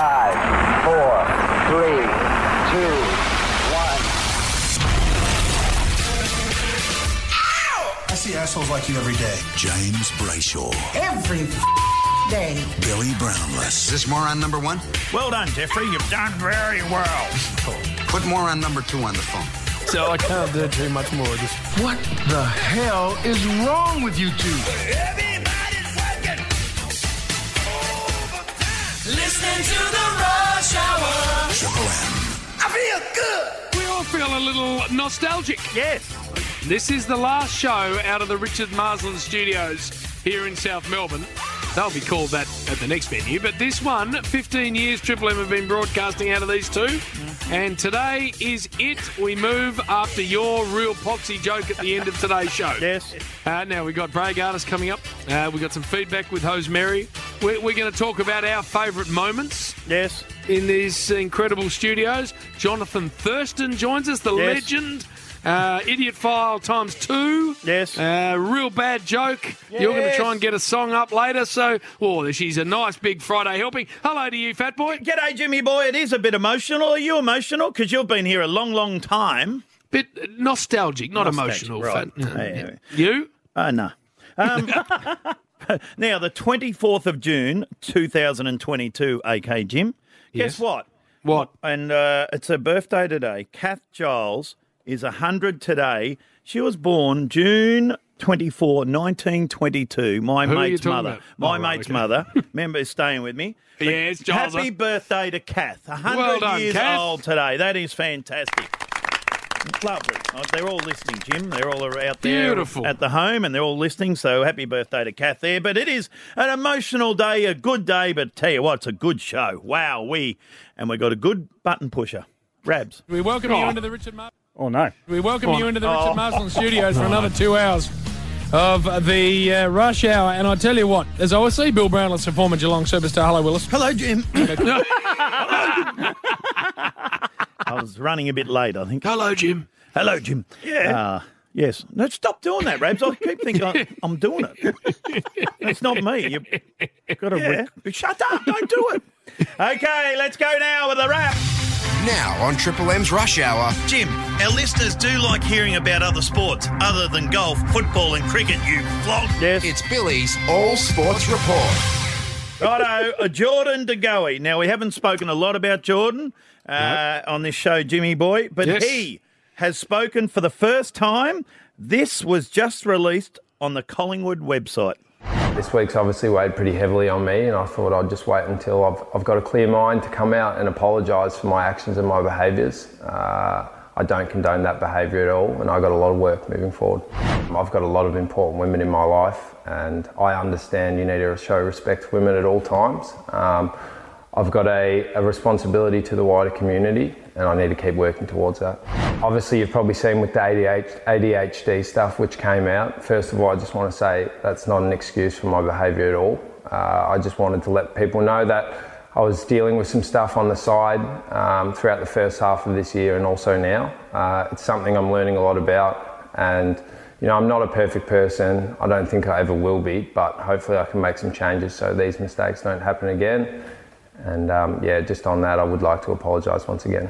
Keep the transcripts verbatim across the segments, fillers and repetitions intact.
Five, four, three, two, one. I see assholes like you every day. James Brayshaw. Every day. Billy Brownless. Is this more on number one? Well done, Jeffrey. You've done very well. Put more on number two on the phone. So I can't do too much more of this. What the hell is wrong with you two? Everybody's working overtime. Listening to the Rush Hour. Triple M. I feel good. We all feel a little nostalgic. Yes. This is the last show out of the Richard Marsland Studios here in South Melbourne. They'll be called that at the next venue. But this one, fifteen years Triple M have been broadcasting out of these two. Mm-hmm. And today is it. We move after your real poxy joke at the end of today's show. Yes. Uh, now, we've got Bragg Artists coming up. Uh, we've got some feedback with Hose Mary. We're, we're going to talk about our favourite moments. Yes. In these incredible studios. Jonathan Thurston joins us, the Yes. legend. Uh, Idiot File times two. Yes. Uh, real bad joke. Yes. You're going to try and get a song up later. So, oh, she's a nice big Friday helping. Hello to you, fat boy. G'day, Jimmy boy. It is a bit emotional. Are you emotional? Because you've been here a long, long time. Bit nostalgic, not Nostalgic, emotional. right. Fat. Yeah, yeah. You? Oh, no. Um, now, the twenty-fourth of June, two thousand twenty-two, A K Jim. Yes. Guess what? What? And uh, it's her birthday today. Kath Giles is one hundred today. She was born June twenty-fourth, nineteen twenty-two. My Who are you mate's talking mother. about? My Oh, right, mate's okay. mother. Remember, is staying with me. But Yes, Giles. happy birthday to Kath. one hundred Well done, years Kath. old today. That is fantastic. Lovely. Oh, they're all listening, Jim. They're all out there Beautiful. at the home and they're all listening. So happy birthday to Kath there. But it is an emotional day, a good day. But tell you what, it's a good show. Wow, we. And we got a good button pusher. Rabs. We welcome you into the Richard Mar- Oh, no. We welcome Go you on. into the Oh. Richard Marsland Studios for another two hours of the uh, rush hour. And I tell you what, as I always see Bill Brownless, a former Geelong superstar. Hello, Willis. Hello, Jim. I was running a bit late, I think. Hello, Jim. Hello, Jim. Yeah. Uh, yes. No, stop doing that, Rabs. I keep thinking I, I'm doing it. It's not me. You've got to... Yeah. Rec- Shut up. Don't do it. Okay, let's go now with the wrap. Now on Triple M's Rush Hour. Jim, our listeners do like hearing about other sports other than golf, football and cricket, you flog. Yes. It's Billy's All Sports Report. Righto, uh, Jordan De Goey. Now, we haven't spoken a lot about Jordan uh, on this show, Jimmy boy, but Yes. he has spoken for the first time. This was just released on the Collingwood website. This week's obviously weighed pretty heavily on me, and I thought I'd just wait until I've, I've got a clear mind to come out and apologise for my actions and my behaviours. Uh, I don't condone that behaviour at all, and I've got a lot of work moving forward. I've got a lot of important women in my life, and I understand you need to show respect to women at all times. Um, I've got a, a responsibility to the wider community, and I need to keep working towards that. Obviously, you've probably seen with the A D H D stuff which came out. First of all, I just want to say that's not an excuse for my behaviour at all. Uh, I just wanted to let people know that I was dealing with some stuff on the side um, throughout the first half of this year and also now. Uh, it's something I'm learning a lot about, and you know, I'm not a perfect person. I don't think I ever will be, but hopefully I can make some changes so these mistakes don't happen again. And um, yeah, just on that, I would like to apologise once again.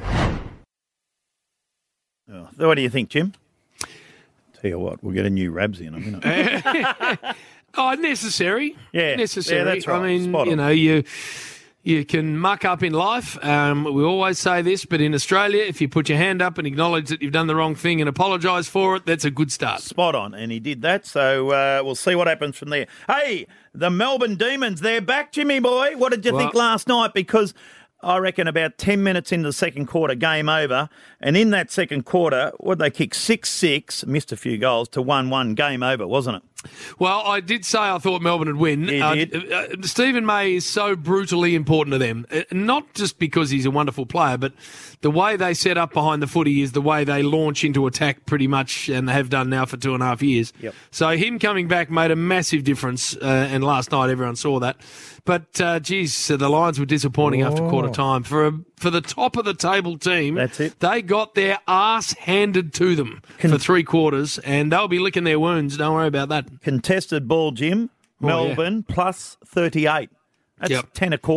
Oh, what do you think, Jim? Tell you what, we'll get a new Rabs in a minute. Oh, necessary. Yeah. Necessary. Yeah, that's right. I mean, Spot you on. know, you you can muck up in life. Um, we always say this, but in Australia, if you put your hand up and acknowledge that you've done the wrong thing and apologise for it, that's a good start. Spot on, and he did that, so uh, we'll see what happens from there. Hey, the Melbourne Demons, they're back, Jimmy boy. What did you Well- think last night? Because I reckon about ten minutes into the second quarter, game over, and in that second quarter, what they kick six six, missed a few goals, to one one, game over, wasn't it? Well, I did say I thought Melbourne would win. You Uh, did. uh, Stephen May is so brutally important to them. Uh, not just because he's a wonderful player, but the way they set up behind the footy is the way they launch into attack pretty much, and have done now for two and a half years. Yep. So him coming back made a massive difference, uh, and last night everyone saw that. But, uh, geez, the Lions were disappointing after quarter time. For a, for the top of the table team, That's it. they got their arse handed to them for three quarters, and they'll be licking their wounds. Don't worry about that. Contested ball, Jim. Oh, yeah. Melbourne plus thirty-eight. That's Yep. ten a quarter.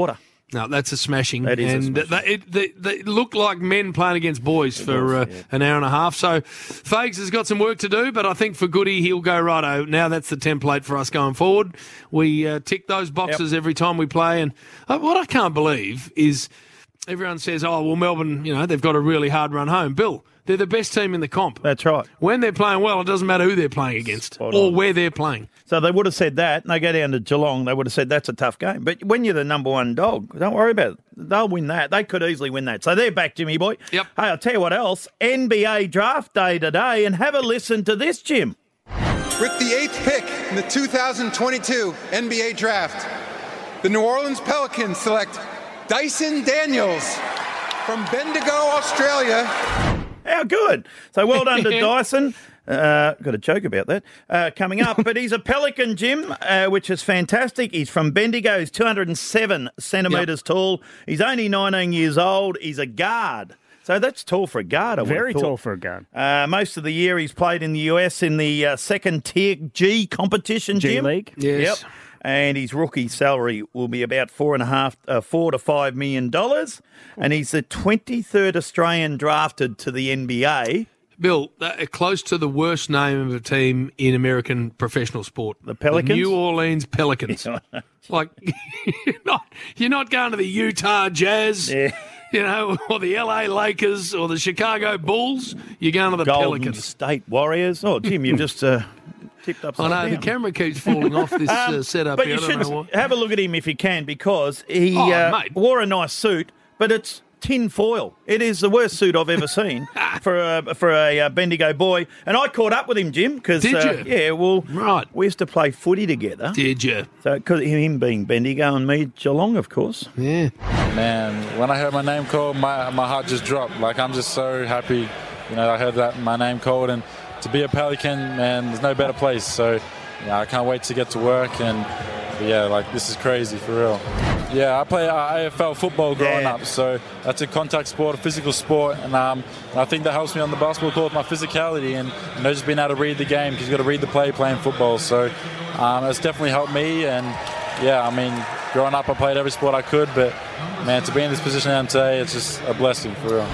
No, that's a smashing. That is a and smashing. They, it, they, they look like men playing against boys for uh, yeah. an hour and a half. So Fags has got some work to do, but I think for Goody, he'll go, righto, now that's the template for us going forward. We uh, tick those boxes Yep. every time we play. And uh, what I can't believe is everyone says, oh, well, Melbourne, you know, they've got a really hard run home. Bill, they're the best team in the comp. That's right. When they're playing well, it doesn't matter who they're playing against Spot or on. where they're playing. So they would have said that, and they go down to Geelong, they would have said that's a tough game. But when you're the number one dog, don't worry about it. They'll win that. They could easily win that. So they're back, Jimmy boy. Yep. Hey, I'll tell you what else. N B A draft day today, and have a listen to this, Jim. With the eighth pick in the two thousand twenty-two N B A Draft, the New Orleans Pelicans select Dyson Daniels from Bendigo, Australia. How good. So well done to Dyson. Uh, got a joke about that uh, coming up. But he's a Pelican, Jim, uh, which is fantastic. He's from Bendigo. He's two hundred seven centimetres Yep. tall. He's only nineteen years old. He's a guard. So that's tall for a guard, I would have Very thought. tall for a guard. Uh, most of the year he's played in the U S in the uh, second tier G competition, G Jim. League. Yes. Yep. And his rookie salary will be about four and a half, uh, four to five million dollars. And he's the twenty-third Australian drafted to the N B A. Bill, uh, close to the worst name of a team in American professional sport. The Pelicans? New Orleans Pelicans. Like, you're not, you're not going to the Utah Jazz, Yeah. you know, or the L A Lakers or the Chicago Bulls. You're going to the Golden Pelicans. State Warriors. Oh, Jim, you've just uh, tipped up. I know, the camera keeps falling off this uh, setup But here. you I don't should know what. have a look at him if you can, because he Oh, uh, mate. wore a nice suit, but it's tin foil. It is the worst suit I've ever seen for a for a uh, Bendigo boy. And I caught up with him, Jim, because Did uh, you? yeah, well, Right. we used to play footy together. Did you? So, cause him being Bendigo and me Geelong, of course. Yeah. Man, when I heard my name called, my my heart just dropped. Like, I'm just so happy, you know, I heard that my name called, and to be a Pelican, man, there's no better place. So, yeah, I can't wait to get to work, and yeah, like, this is crazy for real. Yeah, I play uh, A F L football growing Yeah. up, so that's a contact sport, a physical sport, and um, I think that helps me on the basketball court with my physicality and, you know, just being able to read the game, because you've got to read the play playing football. So um, it's definitely helped me, and yeah, I mean, growing up I played every sport I could, but man, to be in this position I am today, it's just a blessing for real.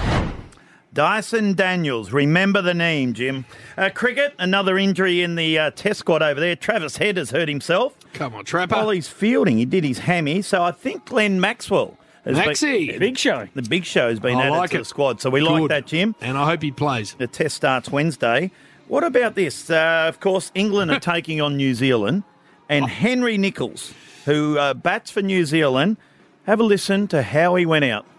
Dyson Daniels, remember the name, Jim. Uh, cricket, another injury in the uh, test squad over there. Travis Head has hurt himself. Come on, Trapper. While he's fielding, he did his hammy. So I think Glenn Maxwell has Maxie. been, Big show. the big show has been I added like to it. the squad. So we like Good. that, Jim. And I hope he plays. The test starts Wednesday. What about this? Uh, of course, England are taking on New Zealand, and Henry Nichols, who uh, bats for New Zealand, have a listen to how he went out.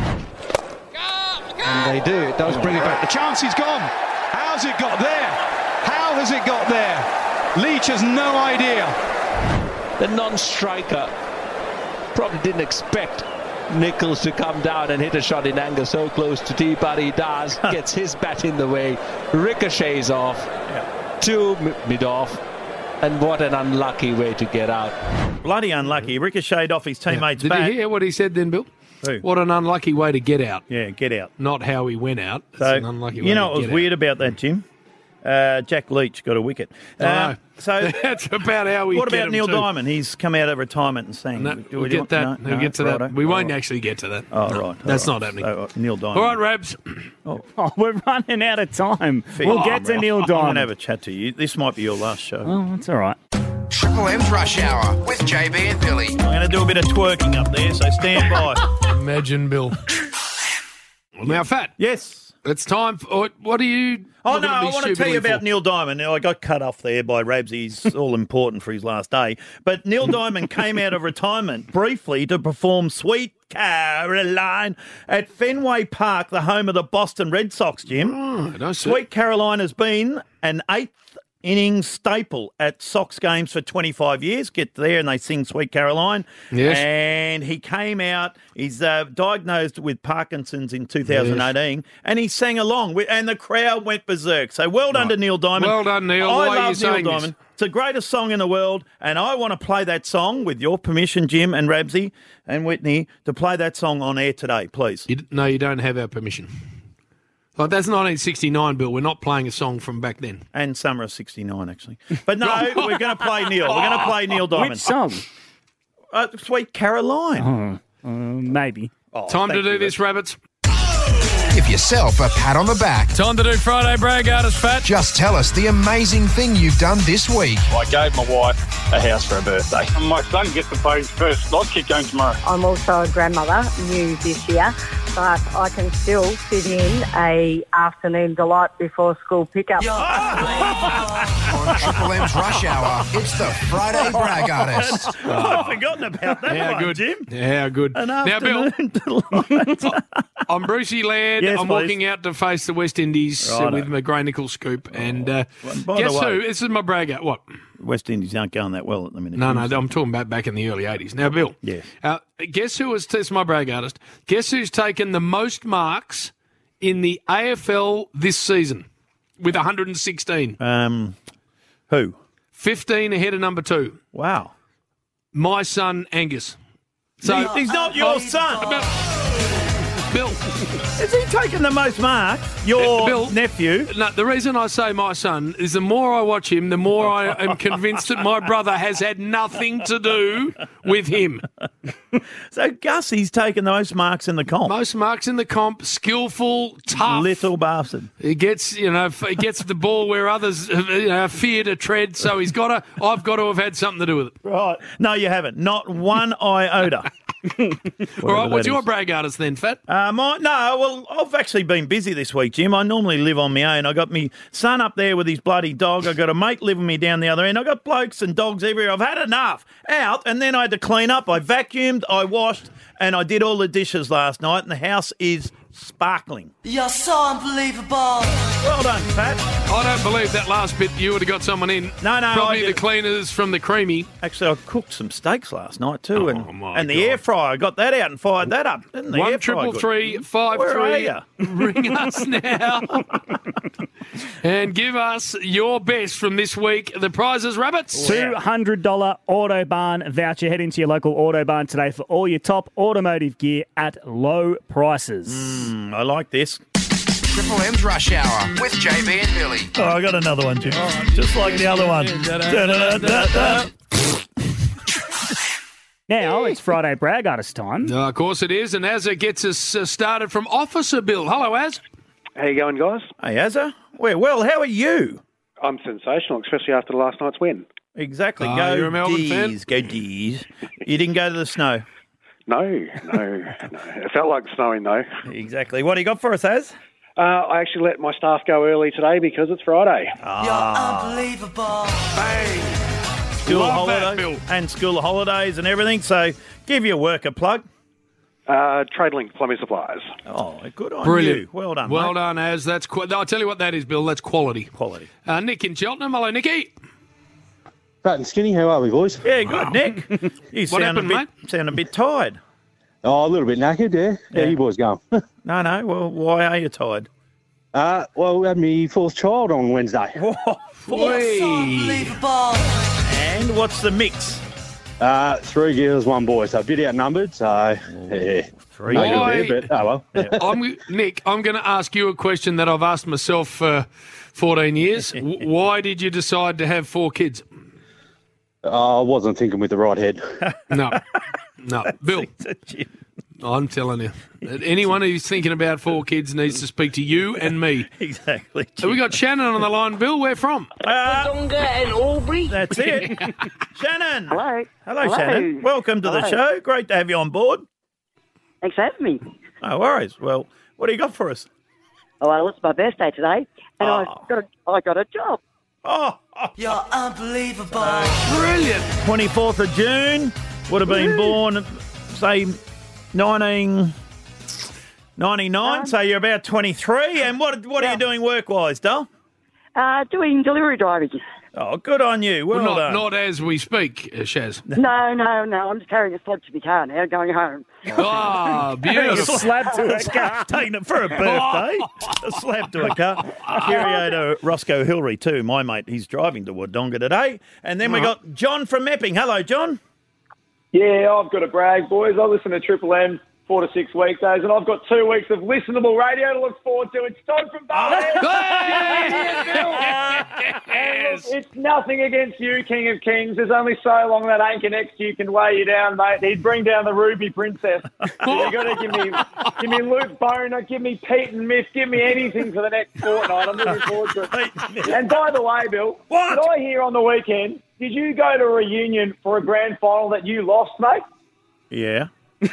And they do. It does bring it back. The chance is gone. How's it got there? How has it got there? Leach has no idea. The non-striker probably didn't expect Nichols to come down and hit a shot in anger so close to tee, but he does. Gets his bat in the way, ricochets off to mid-off, and what an unlucky way to get out. Bloody unlucky. Ricocheted off his teammate's Did bat. you hear what he said then, Bill? Who? What an unlucky way to get out. Yeah, get out. Not how he went out. It's So, an unlucky way you know to what was get weird about that, Jim? Uh, Jack Leach got a wicket. I Uh, know. so That's about how we what get about him Neil too. Diamond? He's come out of retirement and sang. No, Do we'll we get want- that. no, we'll no, get to that. righto. We won't Oh, actually get to that. Oh, No, right. That's all not right. happening. So, uh, Neil Diamond. All right, Rabs. Oh, Oh, we're running out of time. We'll Oh, get to right. Neil I'm going to Diamond. have a chat to you. This might be your last show. Oh, that's all right. Triple M's Rush Hour with J B and Billy. I'm going to do a bit of twerking up there, so stand by. Imagine, Bill. Now, Fat. Yes. It's time for. What are you. Oh, looking no, at I me want to tell you stupidly about for? Neil Diamond. Now, I got cut off there by Rabs. He's all important for his last day. But Neil Diamond came out of retirement briefly to perform Sweet Caroline at Fenway Park, the home of the Boston Red Sox, Jim. Oh, no, sir. Sweet Caroline has been an eighth innings staple at Sox games for twenty-five years. Get there and they sing Sweet Caroline. Yes. And he came out, he's uh, diagnosed with Parkinson's in two thousand eighteen, yes. and he sang along, with, and the crowd went berserk. So well done Right. to Neil Diamond. Well done, Neil. I Why are love you Neil saying this? Diamond. It's the greatest song in the world, and I want to play that song with your permission, Jim and Rabsy and Whitney, to play that song on air today, please. You, no, you don't have our permission. Like, that's nineteen sixty-nine, Bill. We're not playing a song from back then. And summer of sixty-nine, actually. But no, we're going to play Neil. We're going to play Neil Diamond. Which song? Uh, Sweet Caroline. Oh, Um, maybe. Oh, Time to thank do you, this, Rabbits. Give yourself a pat on the back. Time to do Friday Brag Artist Fat. Just tell us the amazing thing you've done this week. I gave my wife a house for her birthday. And my son gets to play his first slot kick game tomorrow. I'm also a grandmother, new this year, but I can still fit in a afternoon delight before school pickup. On Triple M's Rush Hour, it's the Friday Brag Artist. Oh, I've forgotten about that How one, good, Jim. Yeah, how good. An Now, Bill, delight. I'm Brucey Laird. Yes, I'm please. walking out to face the West Indies uh, Righto. with my Grey Nickel scoop. And uh, by guess the way- who? This is my brag out. What? West Indies aren't going that well at the minute. No, no, I'm talking about back in the early eighties. Now, Bill, Yes. uh, guess who was, this is my brag artist, guess who's taken the most marks in the A F L this season with one hundred sixteen? Um, who? fifteen ahead of number two. Wow. My son, Angus. So He- he's not your son. Bill. Is he taking the most marks? Your Bill, nephew? No, the reason I say my son is the more I watch him, the more I am convinced that my brother has had nothing to do with him. So Gussie's taken the most marks in the comp. Most marks in the comp, skillful, tough. Little bastard. He gets, you know, he gets the ball where others you know, fear to tread. So he's got to. I've got to have had something to do with it. Right. No, you haven't. Not one iota. All right. What's that your is. brag artist then, Fat? Uh, my, no, well, I've actually been busy this week, Jim. I normally live on my own. I got me son up there with his bloody dog. I got a mate living with me down the other end. I got blokes and dogs everywhere. I've had enough out, and then I had to clean up. I vacuumed, I washed, and I did all the dishes last night, and the house is sparkling. You're so unbelievable. Well done, Pat. I don't believe that last bit you would have got someone in. No, no, Probably I the did- cleaners from the creamy. Actually, I cooked some steaks last night too, Oh, and my and the God. air fryer. I got that out and fired that up. Didn't the One air fryer triple good? three five Where are three. ya? Ring us now and give us your best from this week. The prizes, Rabbits. two hundred dollars Autobarn voucher. Head into your local Autobarn today for all your top automotive gear at low prices. Mm, I like this. Triple M's Rush Hour with J B and Billy. Oh, I got another one, Jim. Just like the other one. Da-da-da-da-da. Now it's Friday Brag Artist time. Uh, of course it is, and Azza gets us uh, started from Officer Bill. Hello, Az. How you going, guys? Hey, Azza. We're well. How are you? I'm sensational, especially after last night's win. Exactly. Ah, Go you're a Melbourne fan? D's. Go D's. You didn't go to the snow. No, no, no. It felt like snowing, though. Exactly. What do you got for us, Az? Uh, I actually let my staff go early today because it's Friday. Ah. You're unbelievable. Bang. School Love that, holidays Bill. and school holidays and everything. So give your work a plug. Uh, TradeLink Plumbing Supplies. Oh, good on Brilliant. you. Well done, Well mate. done, Az. That's qu- I'll tell you what that is, Bill. That's quality. Quality. Uh, Nick in Cheltenham. Hello, Nicky. Fat and skinny, how are we, boys? Yeah, good, Nick. You What sound happened, a bit, sound a bit tired. Oh, a little bit knackered, yeah. How Yeah. you boys going? No, no. Well, why are you tired? uh, well, we had my fourth child on Wednesday. You're so unbelievable. And what's the mix? Uh, three girls, one boy, so a bit outnumbered, so yeah. Three No good Why- there, but oh well. I'm, Nick, I'm going to ask you a question that I've asked myself for fourteen years. W- Why did you decide to have four kids? Uh, I wasn't thinking with the right head. No, no. Bill, I'm telling you, that anyone who's thinking about four kids needs to speak to you and me. Exactly. Have we got Shannon on the line, Bill? Where from? Uh, and Albury. That's it. Shannon. Hello. Hello, Hello. Shannon. Welcome to the Hello. show. Great to have you on board. Thanks for having me. No worries. Well, what do you got for us? Oh, well, it's my birthday today, and Oh. I got a, I got a job. Oh, You're unbelievable. Brilliant. twenty-fourth of June. Would have been born, say, nineteen ninety-nine. Um, So you're about twenty-three. And what what are yeah. you doing work-wise, Dull? Uh, doing delivery driving. Oh, good on you. Well, Well, not, done. not as we speak, uh, Shaz. No, no, no. I'm just carrying a sled to my car now, going home. Ah, beautiful. Slab to a car. Taking it for a birthday. A slap to a car. Cheerio to Roscoe Hillary, too, my mate. He's driving to Wodonga today. And then we got John from Epping. Hello, John. Yeah, I've got a brag, boys. I listen to Triple M four to six weekdays, and I've got two weeks of listenable radio to look forward to. It's Todd from Barnett. And look, it's nothing against you, King of Kings. There's only so long that anchor next to you can weigh you down, mate. He'd bring down the Ruby Princess. You've got to give me, give me Luke Boner, give me Pete and Miff, give me anything for the next fortnight. I'm looking forward to it. And by the way, Bill, what? Did I hear on the weekend, did you go to a reunion for a grand final that you lost, mate? Yeah.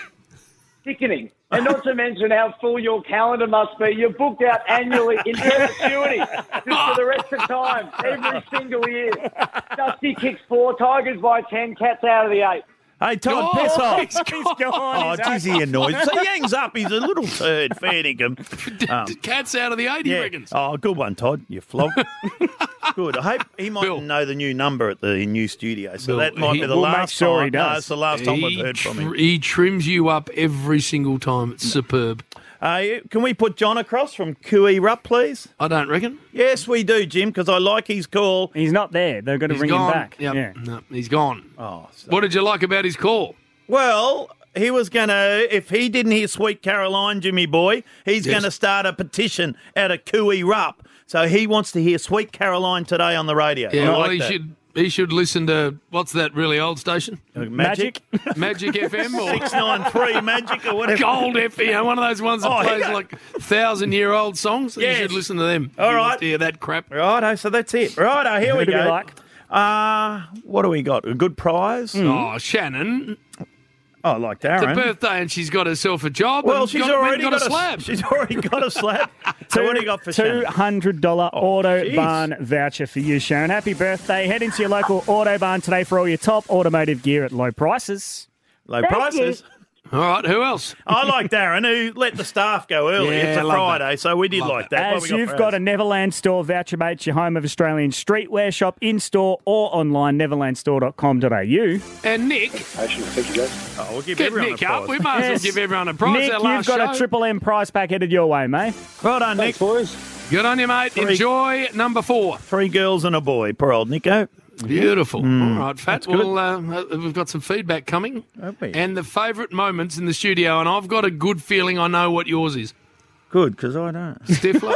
Sickening. And not to mention how full your calendar must be. You're booked out annually in perpetuity just for the rest of time, every single year. Dusty kicks four, Tigers by ten, Cats out of the eight. Hey, Todd, Oh, piss off. he's gone. Oh, geez, he annoys. So he hangs up. He's a little turd, fair dinkum. Um, Cat's out of the eight, he yeah. reckons. Oh, good one, Todd. You flog. Good. I hope he might know the new number at the new studio. So Bill, that might he- be the We'll make last sure time. he No, does. it's the last time He we've heard from him. tr- He trims you up every single time. It's superb. Uh, can we put John across from Q E Rupp, please? I don't reckon. Yes, we do, Jim, because I like his call. He's not there. They're going to He's bring gone. him back. Yep. Yeah. No, he's gone. Oh, what did you like about his call? Well, he was going to, if he didn't hear Sweet Caroline, Jimmy boy, he's Yes. going to start a petition out of Q E Rupp. So he wants to hear Sweet Caroline today on the radio. Yeah, I well, like he that. should he should listen to, what's that really old station? Magic? Magic F M? Or six nine three Magic or whatever. Gold F M, you know, one of those ones that Oh, plays yeah. like thousand-year-old songs. Yes. You should listen to them. All You right. want to hear that crap. Righto, so that's it. Righto, here Who we do we go. like? Uh, what do we got? A good prize? Oh, Shannon. Oh, like It's Darren. her birthday and she's got herself a job. Well, and she's got, already got, got a slab. She's already got a slab. So what do you got for two Shannon? hundred dollars Oh, Auto jeez. Barn voucher for you, Sharon. Happy birthday. Head into your local Auto Barn today for all your top automotive gear at low prices. Low Thank prices. All right, who else? I like Darren, who let the staff go early. Yeah, it's a love Friday, so we did like that. What As we you've for got ours? a Neverland Store voucher, mate, your home of Australian streetwear shop in-store or online, neverland store dot com dot a u. And Nick. Thank you, guys. Oh, we'll give Get everyone Nick a up. prize. We might as well give everyone a prize. Nick, Our last you've got show. a Triple M prize pack headed your way, mate. Well done, Nick. boys. Good on you, mate. Three. Enjoy number four. Three girls and a boy. Poor old Nico. Beautiful. Mm. All right, Fat. That's good. Well, uh, we've got some feedback coming. Have we? And the favourite moments in the studio, and I've got a good feeling I know what yours is. Good, because I don't. Stifler?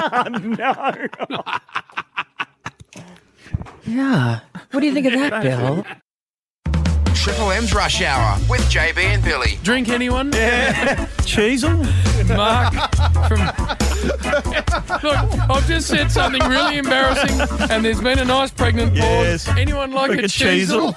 no. Yeah. What do you think of that, Bill? Triple M's Rush Hour with J B and Billy. Drink anyone? Yeah. Cheezel? Mark from... Look, I've just said something really embarrassing, and there's been a nice pregnant pause. Yes. Anyone like, Like a a cheesel?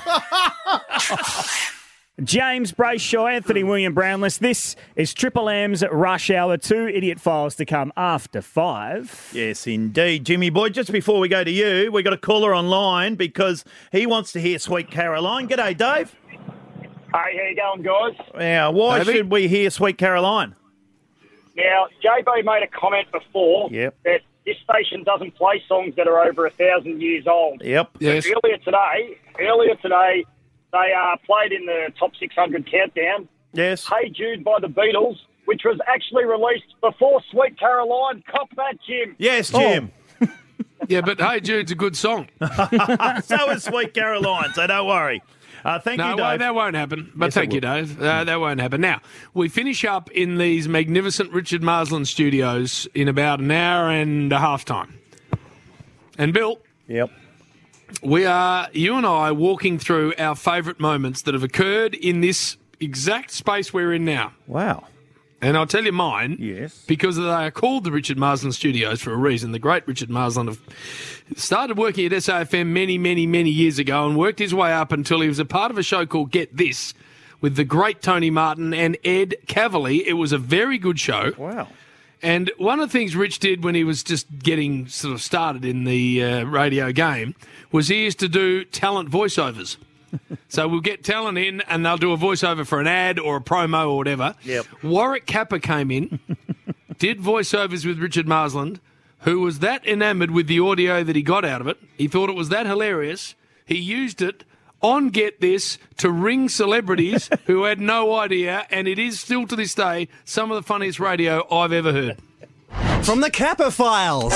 James Brayshaw, Anthony William Brownless. This is Triple M's Rush Hour. Two idiot files to come after five. Yes, indeed. Jimmy boy, just before we go to you, we got a caller online because he wants to hear Sweet Caroline. G'day, Dave. Hey, how you going, guys? Now, why Davey? should we hear Sweet Caroline? Now, J B made a comment before Yep. that this station doesn't play songs that are over a thousand years old. Yep. Yes. Earlier today, earlier today, they uh, played in the top six hundred countdown. Yes. Hey Jude by the Beatles, which was actually released before Sweet Caroline. Cop that, Jim. Yes, Jim. Yeah, but Hey Jude's a good song. So is Sweet Caroline, so don't worry. Uh, thank no, you, well, Dave. that won't happen. But Yes, thank it you, Dave. Uh, that won't happen. Now, we finish up in these magnificent Richard Marsland studios in about an hour and a half time. And Bill, Yep. we are, you and I, walking through our favourite moments that have occurred in this exact space we're in now. Wow. And I'll tell you mine. Yes. Because they are called the Richard Marsland Studios for a reason. The great Richard Marsland have started working at S A F M many, many, many years ago and worked his way up until he was a part of a show called Get This with the great Tony Martin and Ed Cavalier. It was a very good show. Wow. And one of the things Rich did when he was just getting sort of started in the uh, radio game was he used to do talent voiceovers. So we'll get talent in and they'll do a voiceover for an ad or a promo or whatever. Yep. Warwick Capper came in, did voiceovers with Richard Marsland, who was that enamoured with the audio that he got out of it. He thought it was that hilarious. He used it on Get This to ring celebrities who had no idea, and it is still to this day some of the funniest radio I've ever heard. From the Kappa Files.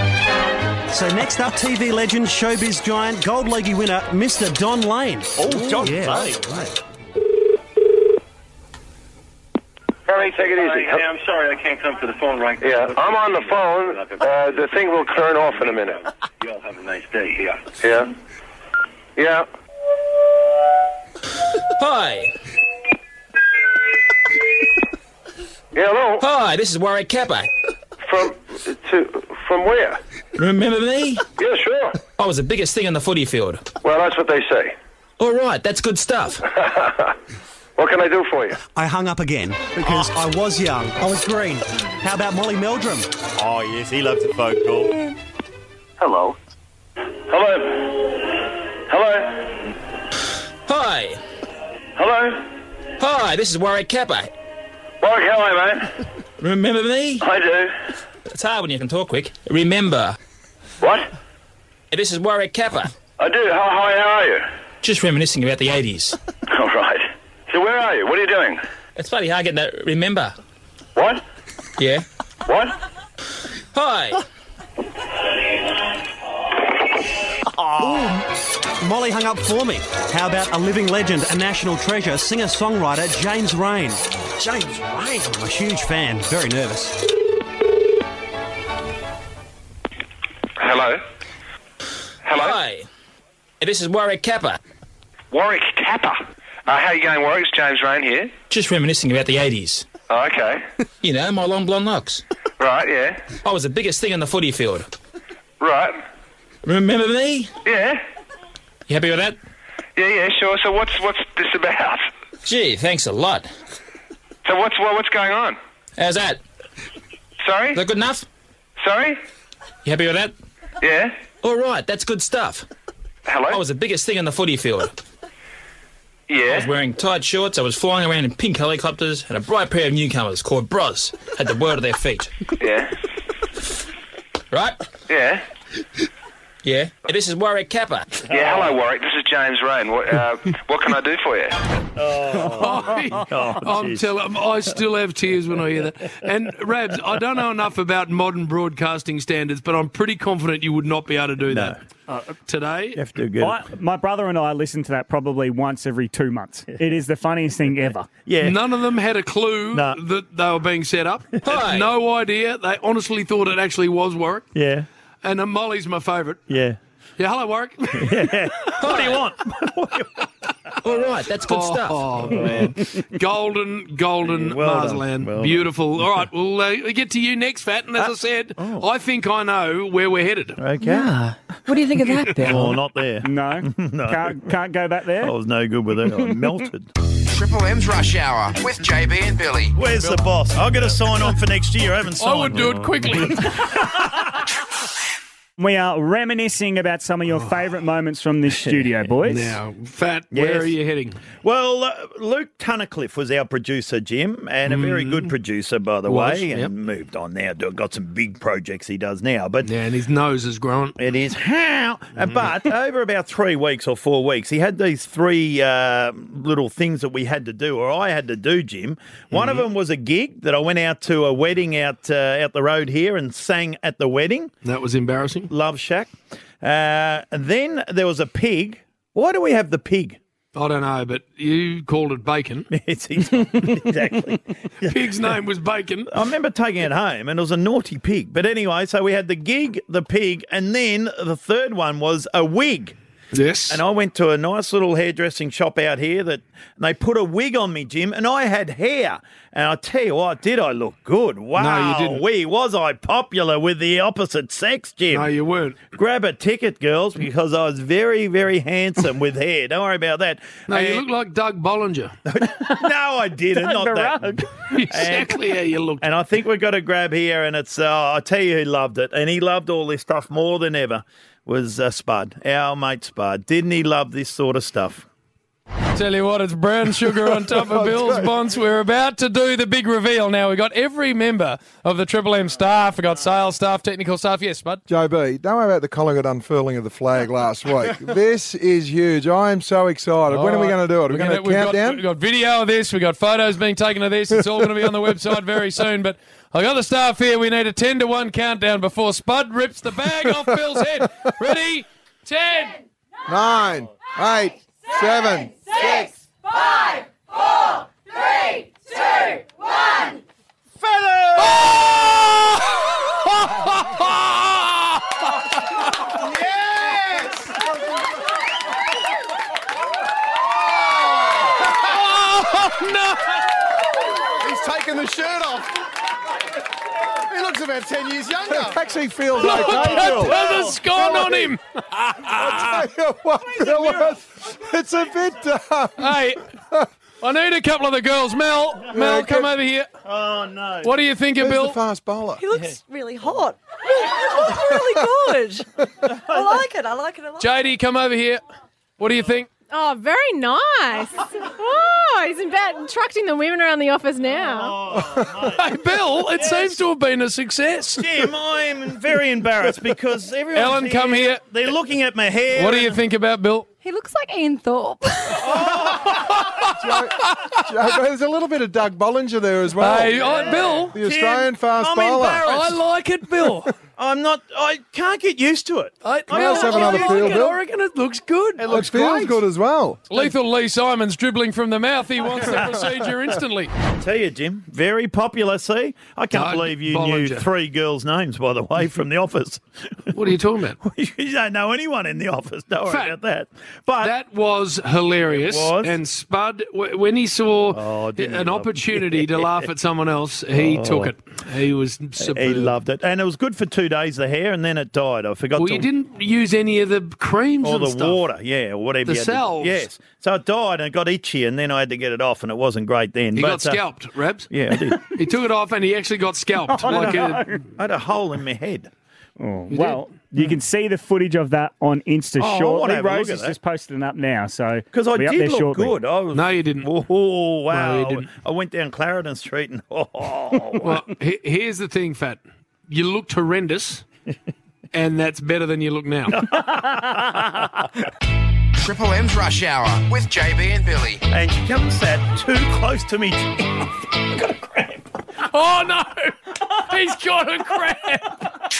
So next up, T V legend, showbiz giant, gold leggy winner, Mister Don Lane. Oh, Don yeah. Lane. Barry, take it easy. Hey, I'm sorry, I can't come to the phone right now. Yeah, I'm on the phone. Uh, the thing will turn off in a minute. You all have a nice day. Yeah. Yeah. Yeah. Hi. Yeah, hello. Hi, this is Warwick Kappa. From to from where? Remember me? Yeah, sure. I was the biggest thing on the footy field. Well, that's what they say. All right, that's good stuff. What can I do for you? I hung up again because I was young. I was green. How about Molly Meldrum? Oh, yes, he loves a phone call. Hello. Hello. Hello. Hi. Hello. Hi, this is Warwick Kappa. Warwick, how are you, mate? Remember me? I do. It's hard when you can talk quick. Remember. What? This is Warwick Kappa. I do. How, how, how are you? Just reminiscing about the eighties. All right. So where are you? What are you doing? It's bloody hard getting that remember. What? Yeah. What? Hi. Ooh, Molly hung up for me. How about a living legend, a national treasure, singer-songwriter James Rain? James Rain? I'm a huge fan. Very nervous. Hello. Hello. Hi. This is Warwick Kappa. Warwick Kappa. Uh, how you going, Warwick? It's James Rain here. Just reminiscing about the eighties. Oh, okay. You know, my long blonde locks. Right, yeah. I was the biggest thing on the footy field. Right. Remember me? Yeah. You happy with that? Yeah, yeah, sure. So what's what's this about? Gee, thanks a lot. So what's what, what's going on? How's that? Sorry? Is that good enough? Sorry? You happy with that? Yeah. All right, that's good stuff. Hello? I was the biggest thing on the footy field. Yeah. I was wearing tight shorts, I was flying around in pink helicopters, and a bright pair of newcomers called Bros had the world at their feet. Yeah. Right? Yeah. Yeah. Hey, this is Warwick Kappa. Yeah, hello, Warwick. This is James Rain. What, uh, what can I do for you? I, Oh, I'm jeez. telling, I still have tears when I hear that. And Rabs, I don't know enough about modern broadcasting standards, but I'm pretty confident you would not be able to do that uh, today. You have to get I, my brother and I listen to that probably once every two months. It is the funniest thing ever. Yeah. None of them had a clue No. that they were being set up. Hi. No idea. They honestly thought it actually was Warwick. Yeah. And uh, Molly's my favourite. Yeah. Yeah, hello, Warwick. Yeah. What do you want? All right, that's good oh, stuff. Oh, man. Golden, golden Yeah, well done, Marsland. well done. Beautiful. All right, we'll uh, get to you next, Fat. And as I said, oh. I think I know where we're headed. Okay. Yeah. What do you think of that, Bill? Oh, not there. No, No. Can't, can't go back there. I was no good with it. I melted. Triple M's Rush Hour with J B and Billy. Where's the boss? I've got to sign on for next year. I haven't signed. I would do it quickly. We are reminiscing about some of your favourite moments from this studio, boys. Now, Fat, Yes. where are you heading? Well, uh, Luke Tunnicliffe was our producer, Jim, and a very good producer, by the Was, way, and yep. moved on now. Do- Got some big projects he does now. But Yeah, and his nose is growing. it is how. Uh, But over about three weeks or four weeks, he had these three uh, little things that we had to do, or I had to do, Jim. One of them was a gig that I went out to a wedding out uh, out the road here and sang at the wedding. That was embarrassing. Love Shack. Uh, and then there was a pig. Why do we have the pig? I don't know, but you called it bacon. It's exactly. Pig's name was Bacon. I remember taking it home, and it was a naughty pig. But anyway, so we had the gig, the pig, and then the third one was a wig. Yes. And I went to a nice little hairdressing shop out here that and they put a wig on me, Jim, and I had hair. And I tell you what, did I look good? Wow, No, you didn't. wee, was I popular with the opposite sex, Jim? No, you weren't. Grab a ticket, girls, because I was very, very handsome with hair. Don't worry about that. No, you And- look like Doug Bollinger. no, I didn't. Doug Not that. Barug. Exactly how you look. And I think we've got to grab here, and it's, uh, I tell you who loved it, and he loved all this stuff more than ever, was uh, Spud, our mate Spud. Didn't he love this sort of stuff? Tell you what, it's brown sugar on top of Bill's Bonds. We're about to do the big reveal now. We've got every member of the Triple M staff. We've got sales staff, technical staff. Yes, Spud? J B, don't worry about the Collingwood unfurling of the flag last week. This is huge. I am so excited. When are we going to do it? Are we going to we've count got, down? We've got video of this. We've got photos being taken of this. It's all going to be on the website very soon. But I got the staff here. We need a ten to one countdown before Spud rips the bag off Bill's head. Ready? ten. Nine, eight, seven, six, five, four, three, two, one. taken the shirt off. He looks about ten years younger. It actually feels okay, Bill. There's a scone on him. I'll tell you what, Bill, it's a bit dumb. Hey, I need a couple of the girls. Mel, Mel, Yeah, come get- over here. Oh, no. What do you think of Where's Bill? the fast bowler? He looks really hot. He looks really good. I like it. I like it a lot. J D, come over here. What do you think? Oh, very nice. Oh, he's about instructing the women around the office now. Hey, Bill, it seems to have been a success. Jim, I'm very embarrassed because everyone. Ellen, come here. They're looking at my hair. What do you think about Bill? He looks like Ian Thorpe. Joe, Joe, there's a little bit of Doug Bollinger there as well. Hey, oh, Bill. The Australian fast I'm bowler. embarrassed. I like it, Bill. I'm not. I can't get used to it. I, Come on, let's have another I feel, like it. Bill. I reckon it looks good. It looks feels good as well. Lethal Lee Simons dribbling from the mouth. He wants the procedure instantly. Tell you, Jim, very popular. See, I can't Doug believe you knew Bollinger. three girls' names, by the way, from the office. What are you talking about? You don't know anyone in the office. Don't worry Fat. about that. But That was hilarious. It was. And Spud, w- when he saw Oh, didn't he an love it? opportunity to laugh at someone else, he Oh. took it. He was superb. he loved it, and it was good for two days. The hair, and then it died. I forgot Well, to. you didn't use any of the creams Or and the stuff. water, yeah, or whatever. The you had to do. salves. Yes. So it died and it got itchy, and then I had to get it off, and it wasn't great then. He but, got uh, scalped, Rabs. yeah, I did. He took it off and he actually got scalped. like a, I had a hole in my head. Oh, well, you can see the footage of that on Insta Oh, I shortly. wanna have a look Rose at has that. just posted it up now, so Because I be up did there look shortly. good. I was, No, you didn't. Oh, wow. No, you didn't. I went down Clarendon Street and, oh, well, he- here's the thing, Fat. You looked horrendous, and that's better than you look now. Triple M's Rush Hour with J B and Billy. and she comes sat too close to me. I got a cramp. Oh, no! He's got a cramp!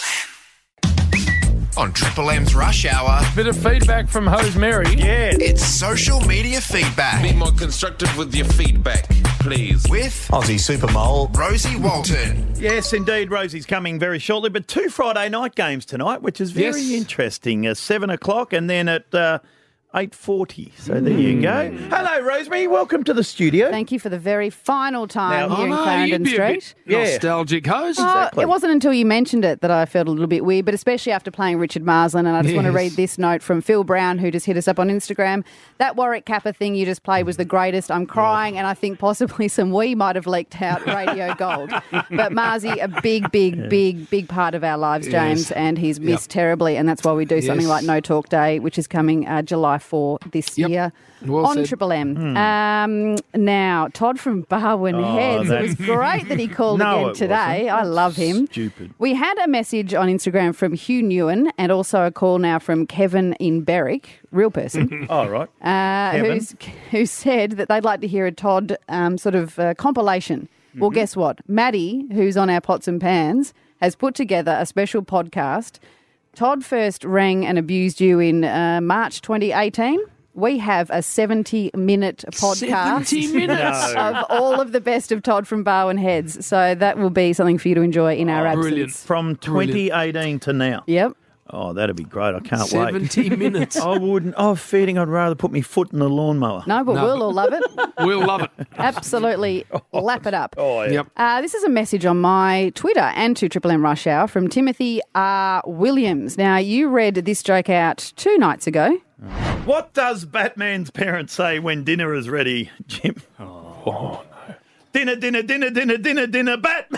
On Triple M's Rush Hour, Bit of feedback from Hose Mary. Yeah. it's social media feedback Be more constructive with your feedback, please. with Aussie Supermole. Rosie Walton. Yes, indeed, Rosie's coming very shortly. But two Friday night games tonight, which is very Yes. interesting. Uh, seven o'clock and then at uh, eight forty. So there you go. Hello, Rosemary. Welcome to the studio. Thank you for the very final time Now- here Oh, in no, Clarendon you'd be a Street. bit Yeah. nostalgic, Hose. Oh, Exactly. it wasn't until you mentioned it that I felt a little bit weird, but especially after playing Richard Marsland. And I just want to Yes. read this note from Phil Brown, who just hit us up on Instagram. That Warwick Kappa thing you just played was the greatest. I'm crying, and I think possibly some wee might have leaked out Radio Gold. But Marzi, a big, big, big, big part of our lives, James, Yes. and he's missed terribly. And that's why we do something Yes. like No Talk Day, which is coming uh, July fourth this Yep. year. Well on said. Triple M. Um, now, Todd from Barwon Oh, Heads. It that- was great that he called No, again it today. wasn't. I love him. Stupid. We had a message on Instagram from Hugh Newen and also a call now from Kevin in Berwick, real person, All right. uh, Kevin. who's, who said that they'd like to hear a Todd um, sort of uh, compilation. Well, Mm-hmm. guess what? Maddie, who's on our Pots and Pans, has put together a special podcast. Todd first rang and abused you in uh, March twenty eighteen. We have a seventy-minute podcast seventy minutes? No. of all of the best of Todd from Barwon Heads. So that will be something for you to enjoy in our absence. brilliant. From twenty eighteen to now. Yep. Oh, that'd be great. I can't wait. seventy minutes. I wouldn't. Oh, feeding, I'd rather put my foot in the lawnmower. No, but No. we'll all love it. We'll love it. Absolutely lap it up. Oh, yeah. Yep. Uh, this is a message on my Twitter and to Triple M Rush Hour from Timothy R. Williams. Now, you read this joke out two nights ago. What does Batman's parents say when dinner is ready, Jim? Oh, no. Dinner, dinner, dinner, dinner, dinner, dinner, Batman.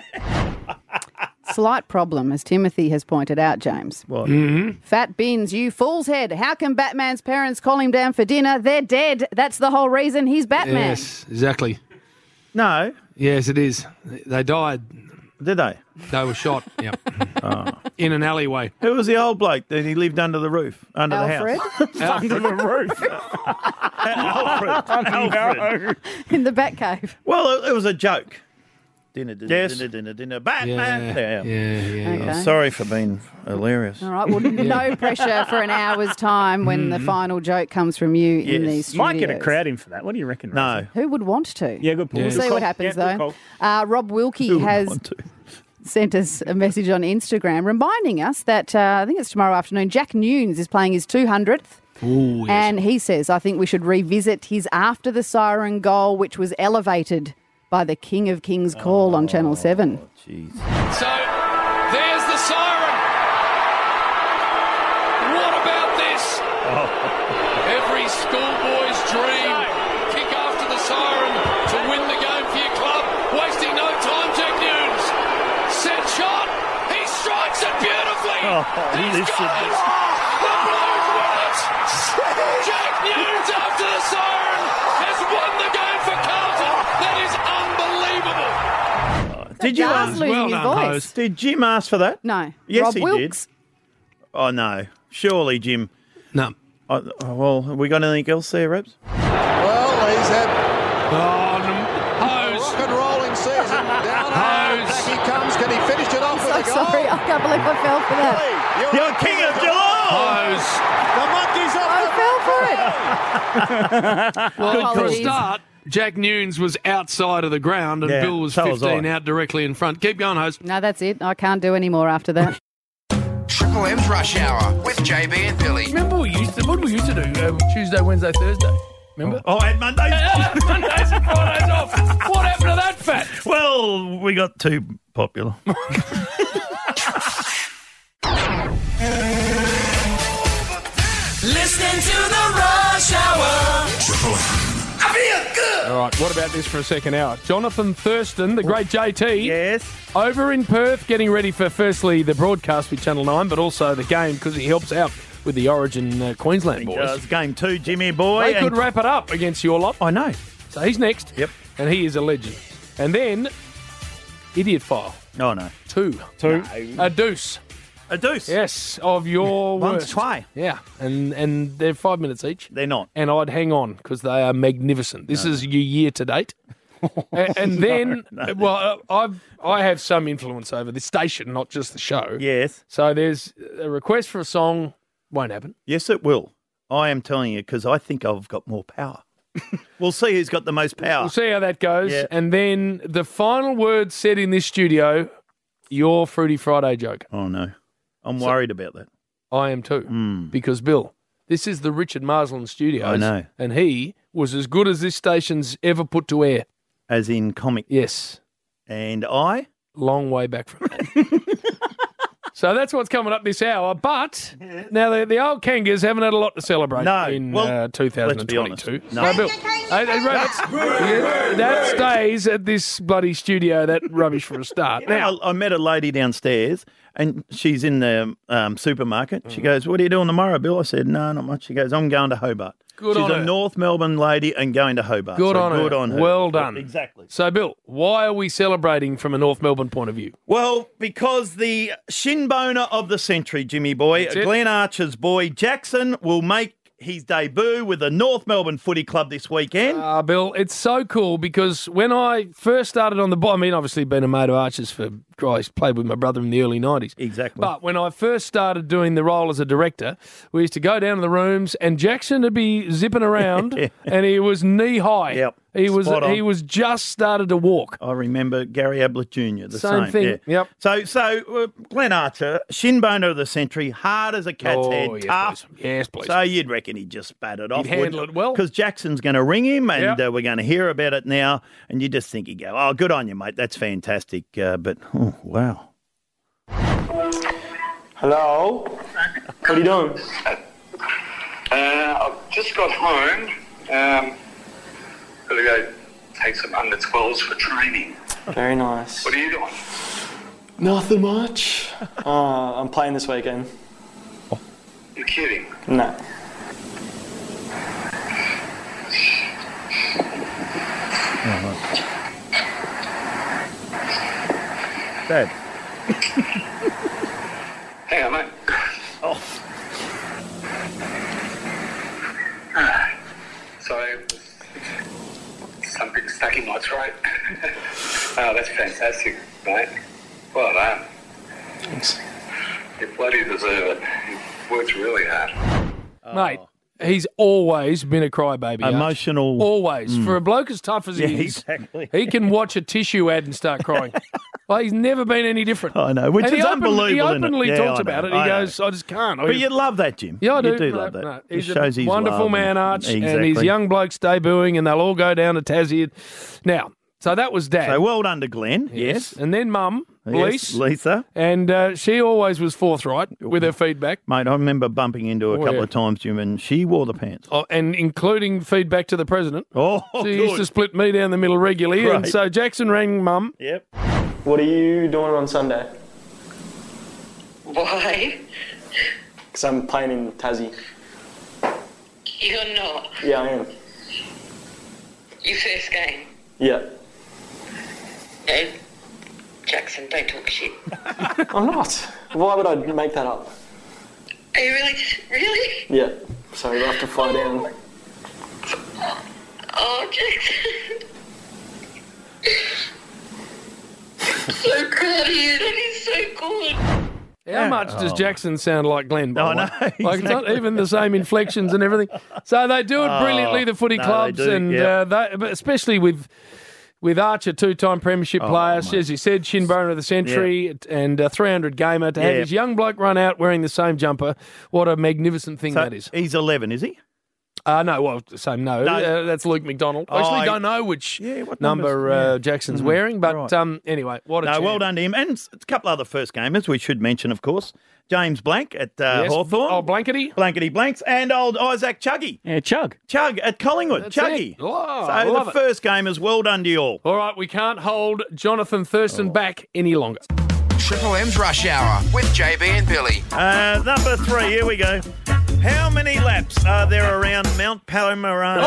Slight problem, as Timothy has pointed out, James. What? Mm-hmm. Fat bins, you fool's head. How can Batman's parents call him down for dinner? They're dead. That's the whole reason he's Batman. Yes, exactly. No. Yes, it is. They died. Did they? They were shot. Yep. Oh. In an alleyway. Who was the old bloke that he lived under the roof, under Alfred? the house? Under the roof. Alfred. Alfred. In the Batcave. Well, it, it was a joke. Dinner, dinner, Yes. dinner, dinner, dinner, Batman. Yeah, yeah, yeah. Okay. I'm sorry for being hilarious. All right, well, no pressure for an hour's time when the final joke comes from you in Yes. these studios. Might get a crowd in for that. What do you reckon? No. Rosie? Who would want to? Yeah, good point. We'll Good see call. what happens, Yeah, good though. call. Uh, Rob Wilkie Who would has want to? sent us a message on Instagram reminding us that uh, I think it's tomorrow afternoon, Jack Nunes is playing his two hundredth. Ooh, yes. And he says, I think we should revisit his After the Siren goal, which was elevated by the King of Kings call on Channel seven. Jeez. So, there's the siren. What about this? Every schoolboy's dream. Kick after the siren to win the game for your club. Wasting no time, Jack Newnes. Set shot. He strikes it beautifully. Oh, He's listen. got it. The Blues win it. Jack Newnes, after the siren, has won the game for Carlton. That is unbelievable. Did you Dar's ask? losing well his done, voice. host. Did Jim ask for that? No. Yes, Rob he Wilkes. did. Oh no, surely Jim. No. Oh, oh, well, have we got anything else there, Rebs? Well, he's had Oh, no. Hose. rock and rolling season. Down Hose. back he comes. Can he finish it off So with a goal? sorry, I can't believe I fell for that. You're king of Geelong. Hose. The monkeys off. I fell for it. Well, for a Apologies. start, Jack Newnes was outside of the ground and Yeah, Bill was so was fifteen I. out directly in front. Keep going, host. No, that's it. I can't do any more after that. Triple M's Rush Hour with J B and Billy. Remember we used to, what did we used to do? Uh, Tuesday, Wednesday, Thursday. Remember? Oh, and Mondays. Mondays and Fridays off. What happened to that fat? Well, we got too popular. Listening to the Rush Hour. Triple M. I feel good. All right, what about this for a second hour? Jonathan Thurston, the great J T. Yes. Over in Perth, getting ready for firstly the broadcast with Channel nine, but also the game because he helps out with the Origin uh, Queensland boys. Does game two, Jimmy boy. They and- could wrap it up against your lot. I know. So he's next. Yep. And he is a legend. And then, Idiot File. Oh no. Two. Two. A deuce. A deuce. Yes, of your One's worst. try. Yeah, and and they're five minutes each. They're not. And I'd hang on because they are magnificent. This is your year to date. and, and then, well, uh, I've, I have some influence over the station, not just the show. Yes. So there's a request for a song, won't happen. Yes, it will. I am telling you because I think I've got more power. We'll see who's got the most power. We'll see how that goes. Yeah. And then the final word said in this studio, your Fruity Friday joke. Oh no. I'm So- worried about that. I am too. Mm. Because, Bill, this is the Richard Marsland Studios. I know. And he was as good as this station's ever put to air. As in comic. Yes. And I? Long way back from that. So that's what's coming up this hour. But now the, the old Kangas haven't had a lot to celebrate No. in Well, uh, two thousand twenty-two. let's be honest. No. Bill, hey, hey, that's- yeah, that stays at this bloody studio, that rubbish for a start. You know, Now, I I met a lady downstairs and she's in the um, supermarket. She goes, "What are you doing tomorrow, Bill?" I said, "No, not much." She goes, "I'm going to Hobart." Good she's on a her. North Melbourne lady and going to Hobart. good So on good her. on her. Well done. Exactly. So, Bill, why are we celebrating from a North Melbourne point of view? Well, because the shin boner of the century, Jimmy boy, That's it. Glenn Archer's boy, Jackson, will make his debut with the North Melbourne Footy Club this weekend. Uh, Bill, it's so cool because when I first started on the ball, I mean, obviously been a mate of Archer's for, I played with my brother in the early nineties. Exactly. But when I first started doing the role as a director, we used to go down to the rooms and Jackson would be zipping around and he was knee high. Yep. He was Spot on. he was just started to walk. I remember Gary Ablett Junior The Same same, thing. Yeah. Yep. So, so uh, Glenn Archer, shin boner of the century, hard as a cat's Oh, head, yes, tough. please. Yes, please. So you'd reckon he'd just spat it off. handle it well. Because Jackson's going to ring him, and Yep. uh, we're going to hear about it now. And you just think he'd go, "Oh, good on you, mate. That's fantastic." Uh, but oh, wow. Hello. What are you doing? Uh, I've just got home. Um, got to go take some under twelves for training. Very nice. What are you doing? Nothing much. Uh, I'm playing this weekend. You're kidding. No. Dad. Hang on, mate. Oh. Sorry. Something stuck in my throat. Oh, that's fantastic, mate. Well done. Thanks. You bloody deserve it. You've worked really hard. Mate, he's always been a crybaby. Arch. Emotional. Always. Mm. For a bloke as tough as he Yeah, is, exactly. he can watch a tissue ad and start crying. Well, he's never been any different. I know, which And he is open- unbelievable, He isn't it? openly Yeah, talks I about know, it. He I know. goes, I just can't. But you love that, Jim. Yeah, I do. You do No, love that. no, It he's shows a his wonderful love man, and- Arch, and his Exactly. young blokes debuting, and they'll all go down to Tassie. Now, So that was Dad. So well done to Glenn. Yes. And then Mum, Yes, Lise. Lisa. And uh, she always was forthright with her feedback. Mate, I remember bumping into her a Oh, couple yeah. of times, Jim, and she wore the pants. Oh, and including feedback to the president. Oh, She used good. to split me down the middle regularly. And Great. so Jackson rang Mum. Yep. What are you doing on Sunday? Why? Because I'm playing in Tassie. You're not. Yeah, I am. Your first game. Yeah. No. Jackson, don't talk shit. I'm not. Why would I make that up? Are you really? Really? Yeah. So we'll have to fly down. Oh, Jackson. So proud of you. That is so good. How much does Oh. Jackson sound like Glenn? By Oh, the no, way? Like it's not exactly. even the same inflections and everything. So they do it Oh, brilliantly, the footy no, they clubs, do, and yep. uh, they, but especially with with Archer, two-time premiership Oh, player, mate. as you said, Shinboner of the century, and a three hundred gamer. To have Yep. his young bloke run out wearing the same jumper, what a magnificent thing So that is. he's eleven, is he? Uh, no, well, same no. No. Uh, that's Luke McDonald. I Oh, actually I- don't know which Yeah, what number numbers? uh, Yeah. Jackson's Mhm. wearing, but Right. um, anyway, what a No, champ. well done to him. And s- a couple other first gamers we should mention, of course. James Blank at uh, Yes. Hawthorn. Oh, Blankety. Blankety Blanks. And old Isaac Chuggy. Yeah, Chug. Chug at Collingwood. That's Chuggy. it. Oh, so I love the it. first gamers, well done to you all. All right, we can't hold Jonathan Oh. Thurston back any longer. Triple M's Rush Hour with J B and Billy. Uh, number three, here we go. How many laps are there around Mount Palomar?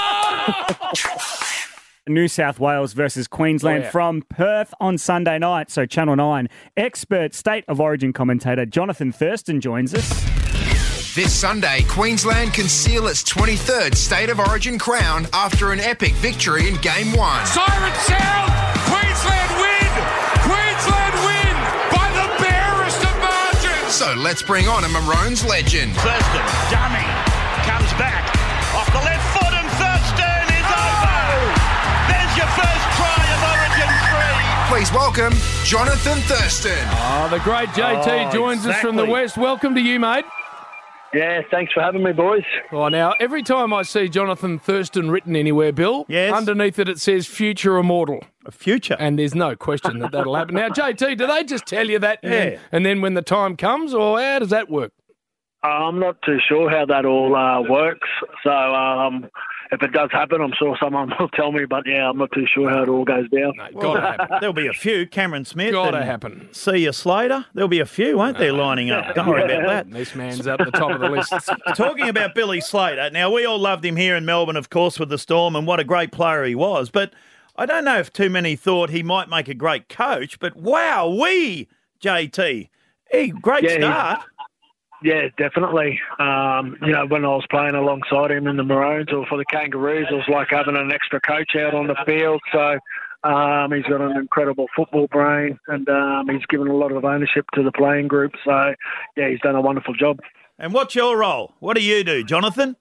New South Wales versus Queensland Oh, yeah. from Perth on Sunday night. So Channel nine expert State of Origin commentator Jonathan Thurston joins us. This Sunday, Queensland can seal its twenty-third State of Origin crown after an epic victory in Game one. Siren sound! Queensland win! Queensland win by the barest of margins! So let's bring on a Maroons legend. Thurston, dummy, comes back off the left foot and Thurston is over! There's your first try of Origin three! Please welcome Jonathan Thurston. Oh, the great J T Oh, joins us from the exactly. West. Welcome to you, mate. Yeah, thanks for having me, boys. Oh, now, every time I see Jonathan Thurston written anywhere, Bill, Yes. underneath it it says future immortal. A future. And there's no question that that'll happen. Now, J T, do they just tell you that and, then, Yeah. and then when the time comes, or how does that work? I'm not too sure how that all uh, works. So um, if it does happen, I'm sure someone will tell me. But yeah, I'm not too sure how it all goes down. Gotta happen. There'll be a few. Cameron Smith. Gotta and happen. See you, Slater. There'll be a few, won't there, lining up? Don't worry about that. This man's up the top of the list. Talking about Billy Slater, now we all loved him here in Melbourne, of course, with the Storm, and what a great player he was. But I don't know if too many thought he might make a great coach. But wow, we J T, he great Yeah, he- start. Yeah, definitely. Um, you know, when I was playing alongside him in the Maroons or for the Kangaroos, it was like having an extra coach out on the field. So um, he's got an incredible football brain, and um, he's given a lot of ownership to the playing group. So yeah, he's done a wonderful job. And what's your role? What do you do, Jonathan?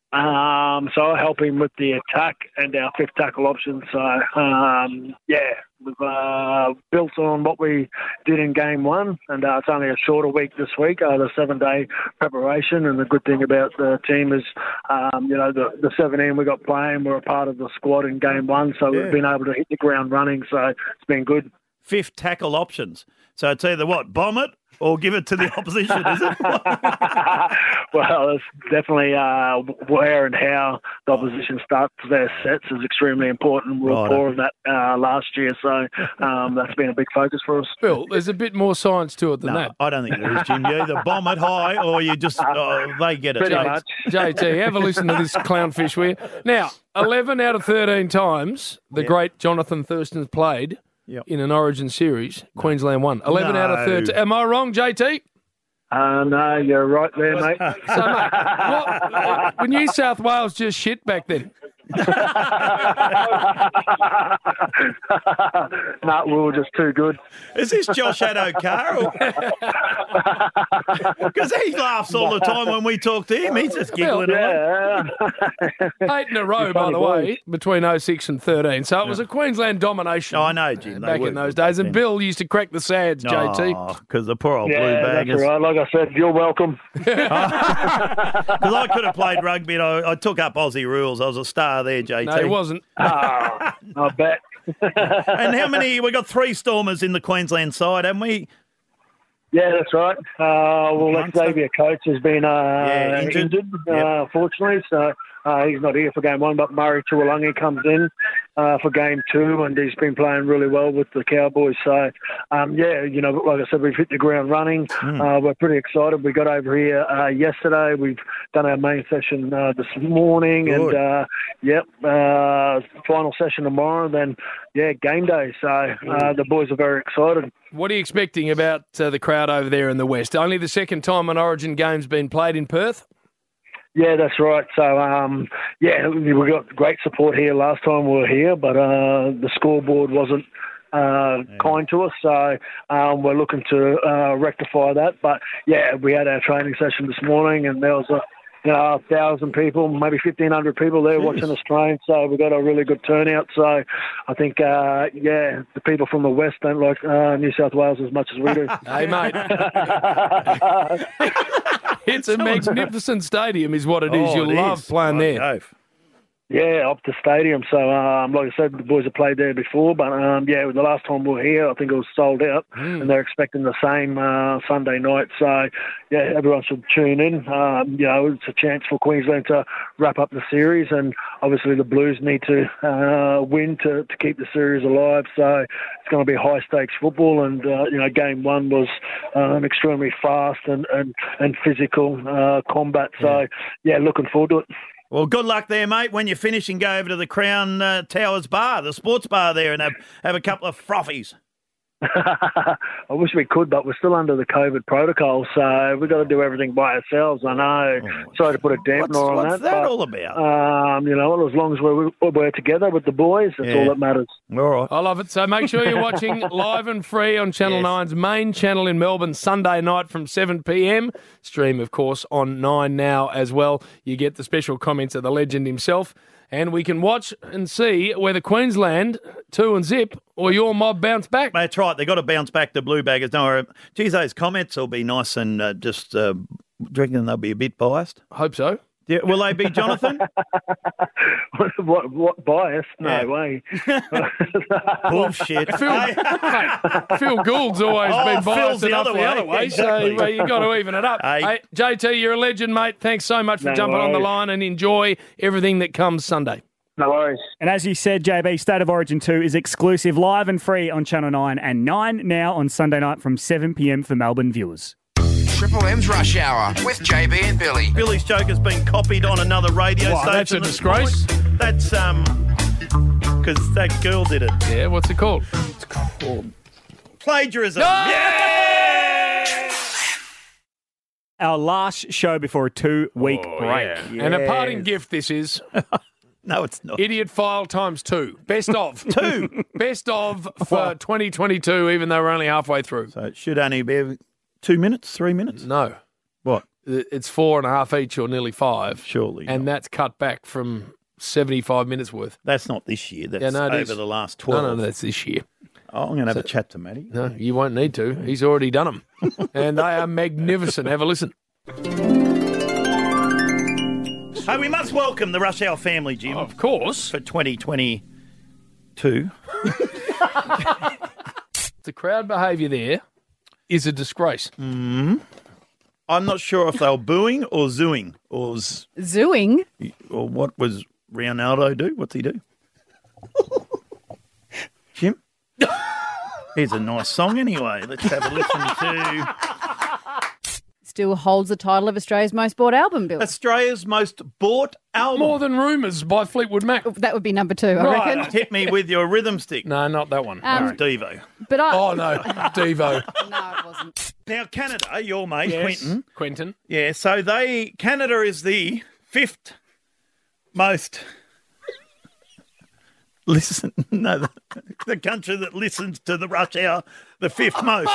Um, so I help him with the attack and our fifth tackle option. So, um, yeah, we've uh, built on what we did in game one, and uh, it's only a shorter week this week, uh, the seven-day preparation. And the good thing about the team is, um, you know, the, the seventeen we got playing, we're a part of the squad in game one, so Yeah. we've been able to hit the ground running, so it's been good. Fifth tackle options. So it's either what, bomb it or give it to the opposition, is it? Well, it's definitely uh, where and how the opposition starts their sets is extremely important. We were Right. poor in that uh, last year, so um, that's been a big focus for us. Bill, there's a bit more science to it than No, that. I don't think there is, Jim. You either bomb it high or you just, oh, they get it. Pretty J- much. J T, have a listen to this clownfish, will you? Now, eleven out of thirteen times the Yeah. great Jonathan Thurston's played Yep. in an Origin series, Queensland won. eleven out of No. thirteen. Am I wrong, J T? Uh, no, you're right there, mate. So, mate, what, were New South Wales just shit back then? No, we were just too good. Is this Josh Adokar? Because he laughs all the time when we talk to him. He's just giggling away. Yeah. Eight in a row, You're by funny the boys. way, between oh six and thirteen. So it was a Queensland domination. Oh, I know, Jim. they back were in those good days. And then. Bill used to crack the sads, J T. Because the poor old Yeah, blue that's baggers. all right. Like I said, you're welcome. Because I could have played rugby and I, I took up Aussie rules. I was a star there, J T. No, he wasn't. Ah, I bet. And how many? We got three Stormers in the Queensland side, haven't we? Yeah, that's right. Uh, well, Xavier Coates has been uh, Yeah, injured. injured, Yep. uh, fortunately, so uh, he's not here for game one, but Murray Tuolangi comes in uh, for game two, and he's been playing really well with the Cowboys. So, um, yeah, you know, like I said, we've hit the ground running. Mm. Uh, we're pretty excited. We got over here uh, yesterday. We've done our main session uh, this morning, Good. and, uh, yep, uh, final session tomorrow, then, yeah, game day. So uh, the boys are very excited. What are you expecting about uh, the crowd over there in the West? Only the second time an Origin game's been played in Perth? Yeah, that's right. So, um, yeah, we got great support here last time we were here, but uh, the scoreboard wasn't uh, kind to us. So um, we're looking to uh, rectify that. But, yeah, we had our training session this morning, and there was a you know, a thousand people, maybe fifteen hundred people there Jeez. watching us train. So we got a really good turnout. So I think, uh, yeah, the people from the West don't like uh, New South Wales as much as we do. Hey, mate. It's a magnificent stadium is what it is. Oh, You'll it love is. playing Right, there. go. Yeah, Optus Stadium. So, um, like I said, the boys have played there before, but um, yeah, the last time we were here, I think it was sold out, Mm. and they're expecting the same uh, Sunday night. So, yeah, everyone should tune in. Um, you know, it's a chance for Queensland to wrap up the series, and obviously the Blues need to uh, win to, to keep the series alive. So, it's going to be high stakes football, and uh, you know, game one was um, extremely fast and and and physical uh, combat. So, yeah, looking forward to it. Well, good luck there, mate. When you're finished, go over to the Crown uh, Towers bar, the sports bar there, and have, have a couple of frothies. I wish we could, but we're still under the COVID protocol, so we've got to do everything by ourselves. I know. Sorry to put a dampener What's, on what's that. that but, all about? Um, you know, as long as we're, we're together with the boys, that's Yeah. all that matters. All right. I love it. So make sure you're watching live and free on Channel Yes. nine's main channel in Melbourne Sunday night from seven p.m. Stream, of course, on Nine now as well. You get the special comments of the legend himself, and we can watch and see whether Queensland, two and zip, or your mob bounce back. That's right. They've got to bounce back the Blue Baggers. Don't worry. Geez, those comments will be nice and uh, just, uh, do you reckon they'll be a bit biased? Hope so. Yeah, will they be, Jonathan? what, what bias? No Yeah. way. Bullshit. Phil, mate, Phil Gould's always Oh, been biased Phil's the enough other the way. other way, Exactly. so uh, you've got to even it up. Hey. Hey, J T, you're a legend, mate. Thanks so much for No jumping on the worries. line, and enjoy everything that comes Sunday. No worries. And as you said, J B, State of Origin two is exclusive, live and free on Channel nine and nine now on Sunday night from seven p.m. for Melbourne viewers. Triple M's Rush Hour with J B and Billy. Billy's joke has been copied on another radio Wow, station. that's a this disgrace. morning. That's, um, because that girl did it. Yeah, what's it called? Plagiarism. No! Yeah! Our last show before a two-week Oh, break. yeah. And a parting Yes. gift this is. No, it's not. Idiot file times two. Best of. Two. Best of for twenty twenty-two, even though we're only halfway through. So it should only be two minutes, three minutes? No. What? It's four and a half each or nearly five. Surely. And that's cut back from seventy-five minutes worth. That's not this year. That's Yeah, no, it over is. the last twelve. No, no, no, that's this year. Oh, I'm going to have So- a chat to Matty. No, you won't need to. He's already done them. And they are magnificent. Have a listen. Hey, we must welcome the Rush Hour family, Jim. Of course. For twenty twenty-two. The crowd behaviour there is a disgrace. Mm. I'm not sure if they were booing or zooing or z- Zooing? or what was Ronaldo do? What's he do? Jim? Here's a nice song anyway. Let's have a listen to Still holds the title of Australia's most bought album, Bill. Australia's most bought album. More Than Rumours by Fleetwood Mac. That would be number two, I Right, reckon. hit me with your rhythm stick. No, not that one. Um, That's Devo. But I, Oh, no. Devo. no, it wasn't. Now, Canada, your mate, Yes. Quentin. Quentin. Yeah, so they Canada is the fifth most listen. No, the, the country that listens to the Rush Hour, the fifth most.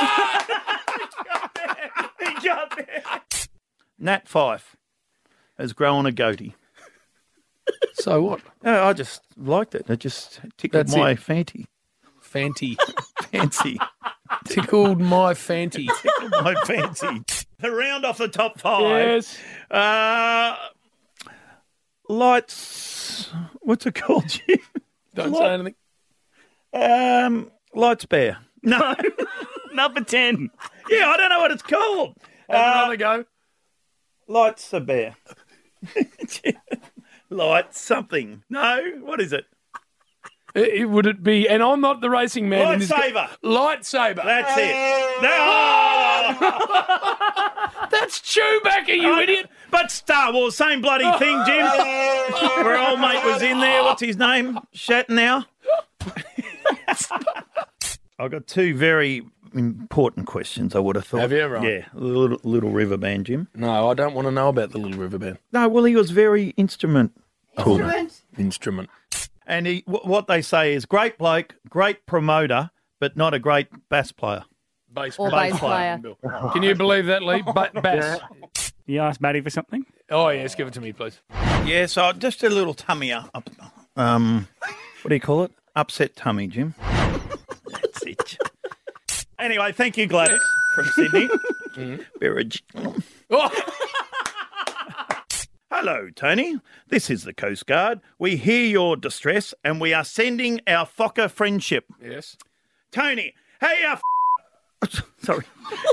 He got there. Nat Fife has grown a goatee. So what? Oh, I just liked it. It just tickled That's my it. fancy. Fanty. Fancy. Tickled my fanty. Tickled my fancy. The round off the top five. Yes. Uh, lights. What's it called, Jim? Don't Light- say anything. Um, Lights Bear. No. Number ten. Yeah, I don't know what it's called. Have Uh, another go. Lights a Bear. Lights something. No, what is it? It, it- would it be? And I'm not the racing man. in this ga- Lightsaber. Lightsaber. That's it. No! That's Chewbacca, you idiot. But Star Wars, same bloody thing, Jim. Where old mate was in there. What's his name? Shatnow. I've got two very important questions, I would have thought. Have you? Right. Yeah, little, little river band, Jim. No, I don't want to know about the Little River Band. No, well, he was very instrument. Instrument? Instrument. And he, w- what they say is great bloke, great promoter, but not a great bass player. Bass Or bass player. Can you believe that, Lee? Ba- bass. You asked Matty for something? Oh, yes, give it to me, please. Yeah, so just a little tummy up. Um, what do you call it? Upset tummy, Jim. That's it. Anyway, thank you, Gladys, from Sydney. Berridge. Hello, Tony. This is the Coast Guard. We hear your distress and we are sending our Fokker friendship. Yes. Tony, hey, uh, f- sorry.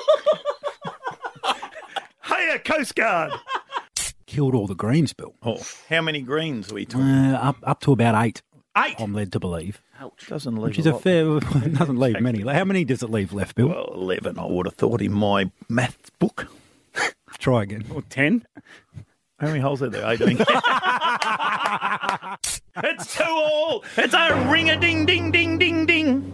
Hey, uh, Coast Guard. Killed all the greens, Bill. Oh, how many greens are we talking? Uh, up up to about eight. Eight? I'm led to believe. Ouch. Doesn't leave Which is a a lot. fair... It doesn't leave many. How many does it leave left, Bill? Well, eleven, I would have thought, in my maths book. Try again. Or ten? How many holes are there? eighteen. It's two all. It's a ring-a-ding-ding-ding-ding-ding.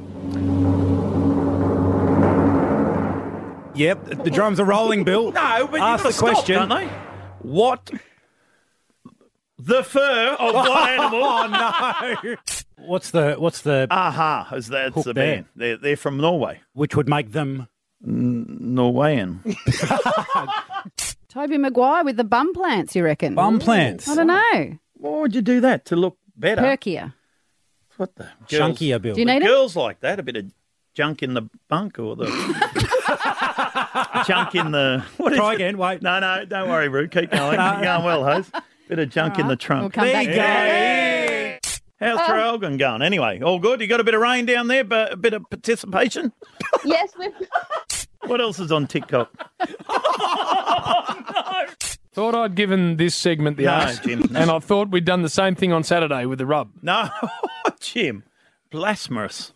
Yep, the drums are rolling, Bill. No, but Ask you the stop, question. don't they? What the fur of what animal? Oh, no. What's the... What's the... Aha, is that's Hook the there. band. They're, they're from Norway. Which would make them... N- Norwegian. Toby Maguire with the bum plants, you reckon? Bum plants. I don't know. Why would you do that? To look better? Perkier. What the? Chunkier, Bill. Do you need it? Girls like that, a bit of junk in the bunk or the junk in the... What is Try it? again, wait. No, no, don't worry, Roo. Keep going. You're going well, Hose. Bit of junk in the trunk. We'll come There back you to go. that. Hey! How's Um, Traralgon going? Anyway, all good? You got a bit of rain down there, but a bit of participation? Yes, we've What else is on TikTok? Thought I'd given this segment the No, arse, Jim, no. and I thought we'd done the same thing on Saturday with the rub. No, Jim. Blasphemous.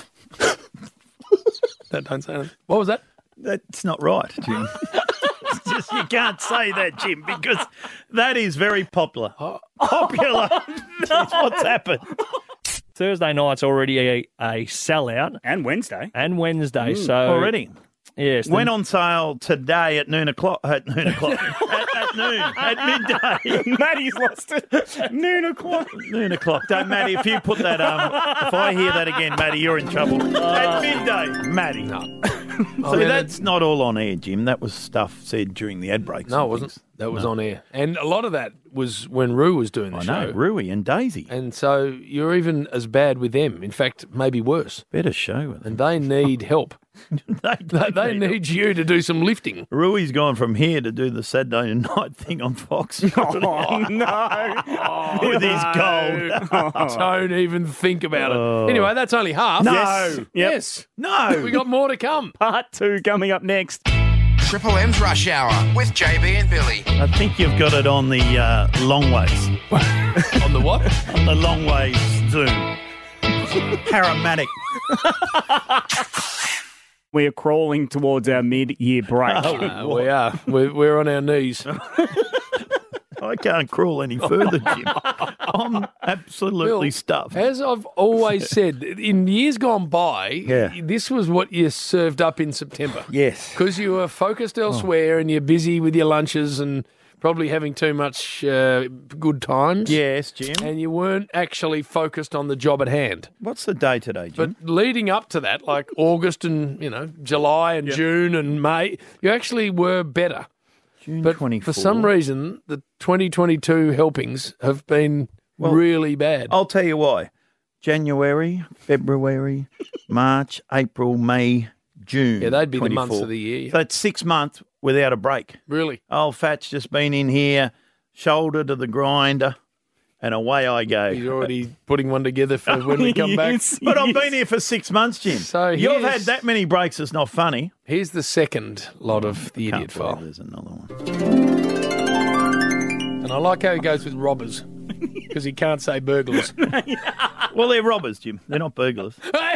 That don't say anything. What was that? That's not right, Jim. It's just, you can't say that, Jim, because that is very popular. Popular. That's what's happened. Thursday night's already a, a sellout. And Wednesday. And Wednesday, Mm, so... already? Yes. Went the- on sale today at noon o'clock. At noon o'clock. at, at noon. At midday. Matty's lost it. Noon o'clock. Noon o'clock. Don't, Matty, if you put that, um, if I hear that again, Matty, you're in trouble. At midday, Matty. No. So I mean, that's not all on air, Jim. That was stuff said during the ad breaks. No, it and wasn't. things. That was No. on air. And a lot of that was when Rue was doing the I show. know, Rui and Daisy. And so you're even as bad with them. In fact, maybe worse. Better show with them. And they need help. they, They, they need you to do some lifting. Rui's gone from here to do the Saturday night thing on Fox. Oh, no. With his gold. Don't even think about it. Oh. Anyway, that's only half. No. Yes. Yep. Yes. No. We got more to come. Part two coming up next. Triple M's Rush Hour with J B and Billy. I think you've got it on the uh, long ways. On the what? On the long ways Zoom. Paramedic. We are crawling towards our mid-year break. Oh, Uh, we are. We're, we're on our knees. I can't crawl any further, Jim. I'm absolutely Bill, stuffed. As I've always said, in years gone by, Yeah. this was what you served up in September. Yes. Because you were focused elsewhere and you're busy with your lunches and probably having too much uh, good times. Yes, Jim. And you weren't actually focused on the job at hand. What's the day today, But Jim? leading up to that, like August and, you know, July and June and May, you actually were better. June But twenty-fourth. for some reason, the twenty twenty-two helpings have been Well, really bad. I'll tell you why. January, February, March, April, May, June. Yeah, they'd be the months twenty-four. of the year, yeah. So it's six months without a break. Really? Old Fat's just been in here, shoulder to the grinder, and away I go. He's already putting one together for when we come back. Yes, but I've been here for six months, Jim. So You've here's- had that many breaks, it's not funny. Here's the second lot of the Can't idiot believe file. There's another one. And I like how he goes with robbers because he can't say burglars. Well, they're robbers, Jim. They're not burglars.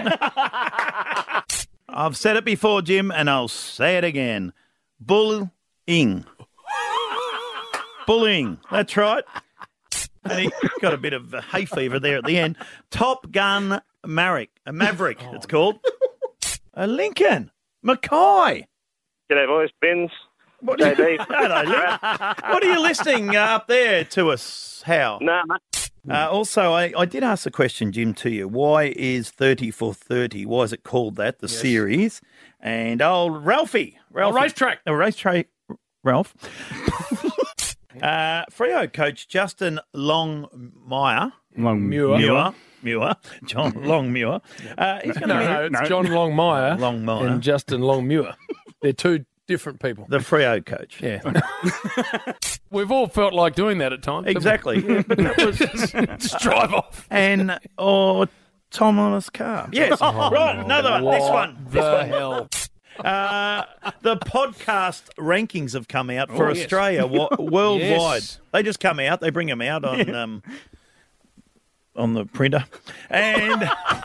I've said it before, Jim, and I'll say it again. Bullying. Bullying. That's right. And he got a bit of a hay fever there at the end. Top Gun Maverick. A Maverick, it's called. A Lincoln. Mackay. G'day, boys. Ben's. What J B. Hello, Link. What are you listening uh, up there to us, How? Nah, mate. Uh, also, I, I did ask the question, Jim, to you. Why is thirty for thirty? Why is it called that, the Yes. series? And old Ralphie. Ralphie. A racetrack. A racetrack, Ralph. uh, Freo coach Justin Longmire. Longmuir. Muir. Muir. John Longmuir. Uh, he's going to No, be no, it's John Longmire, Longmire. and Justin Longmuir. They're two different people. the Freo coach. Yeah. We've all felt like doing that at times. haven't we? Exactly. Yeah, but that was- Just drive off. and or Thomas Carr. Yes. right, another one. This What one. The This one. hell. Uh, the podcast rankings have come out for Oh, yes. Australia wa- worldwide. Yes. They just come out. They bring them out on um, on the printer. And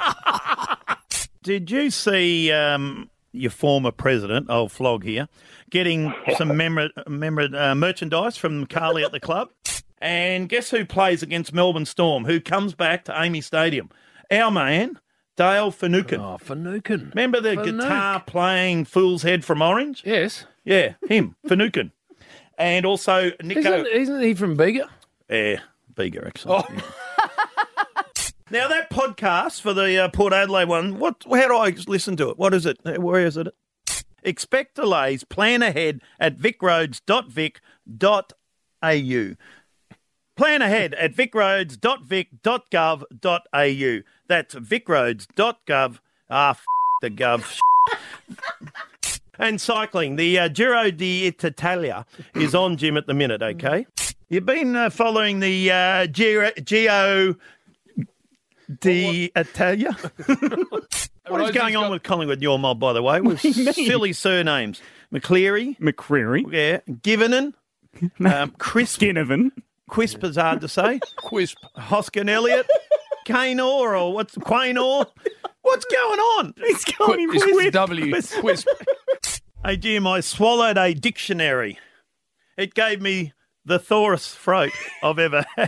did you see um, your former president, old Flog here, getting some memor- memor- uh, merchandise from Carly at the club? And guess who plays against Melbourne Storm? Who comes back to Amy Stadium? Our man, Dale Finucane. Oh, Finucane. Remember the Finucane. guitar playing Fool's Head from Orange? Yes. Yeah, him, Finucane. And also Nico. Isn't, isn't he from Bega? Yeah, Bega, actually. Oh. Yeah. Now, that podcast for the uh, Port Adelaide one, what? How do I listen to it? What is it? Where is it? Expect delays. Plan ahead at vicroads dot vic dot a u. Plan ahead at vicroads dot vic dot gov dot a u. That's vicroads dot gov. Ah, f- the gov. And cycling. The uh, Giro d'Italia is on, Jim, at the minute, okay? You've been uh, following the uh, Giro, Giro d'Italia? What is going on with Collingwood, your mob, by the way, with silly surnames? McCleary. McCreary. Yeah. Givenon. Um, Crisp. Ginnivan. Quisp is hard to say. Quisp. Hoskin Elliott. Kaynor or what's Quaynor? What's going on? He's going in It's with W. Quisp. Hey, Jim, I swallowed a dictionary. It gave me the thorous throat I've ever had.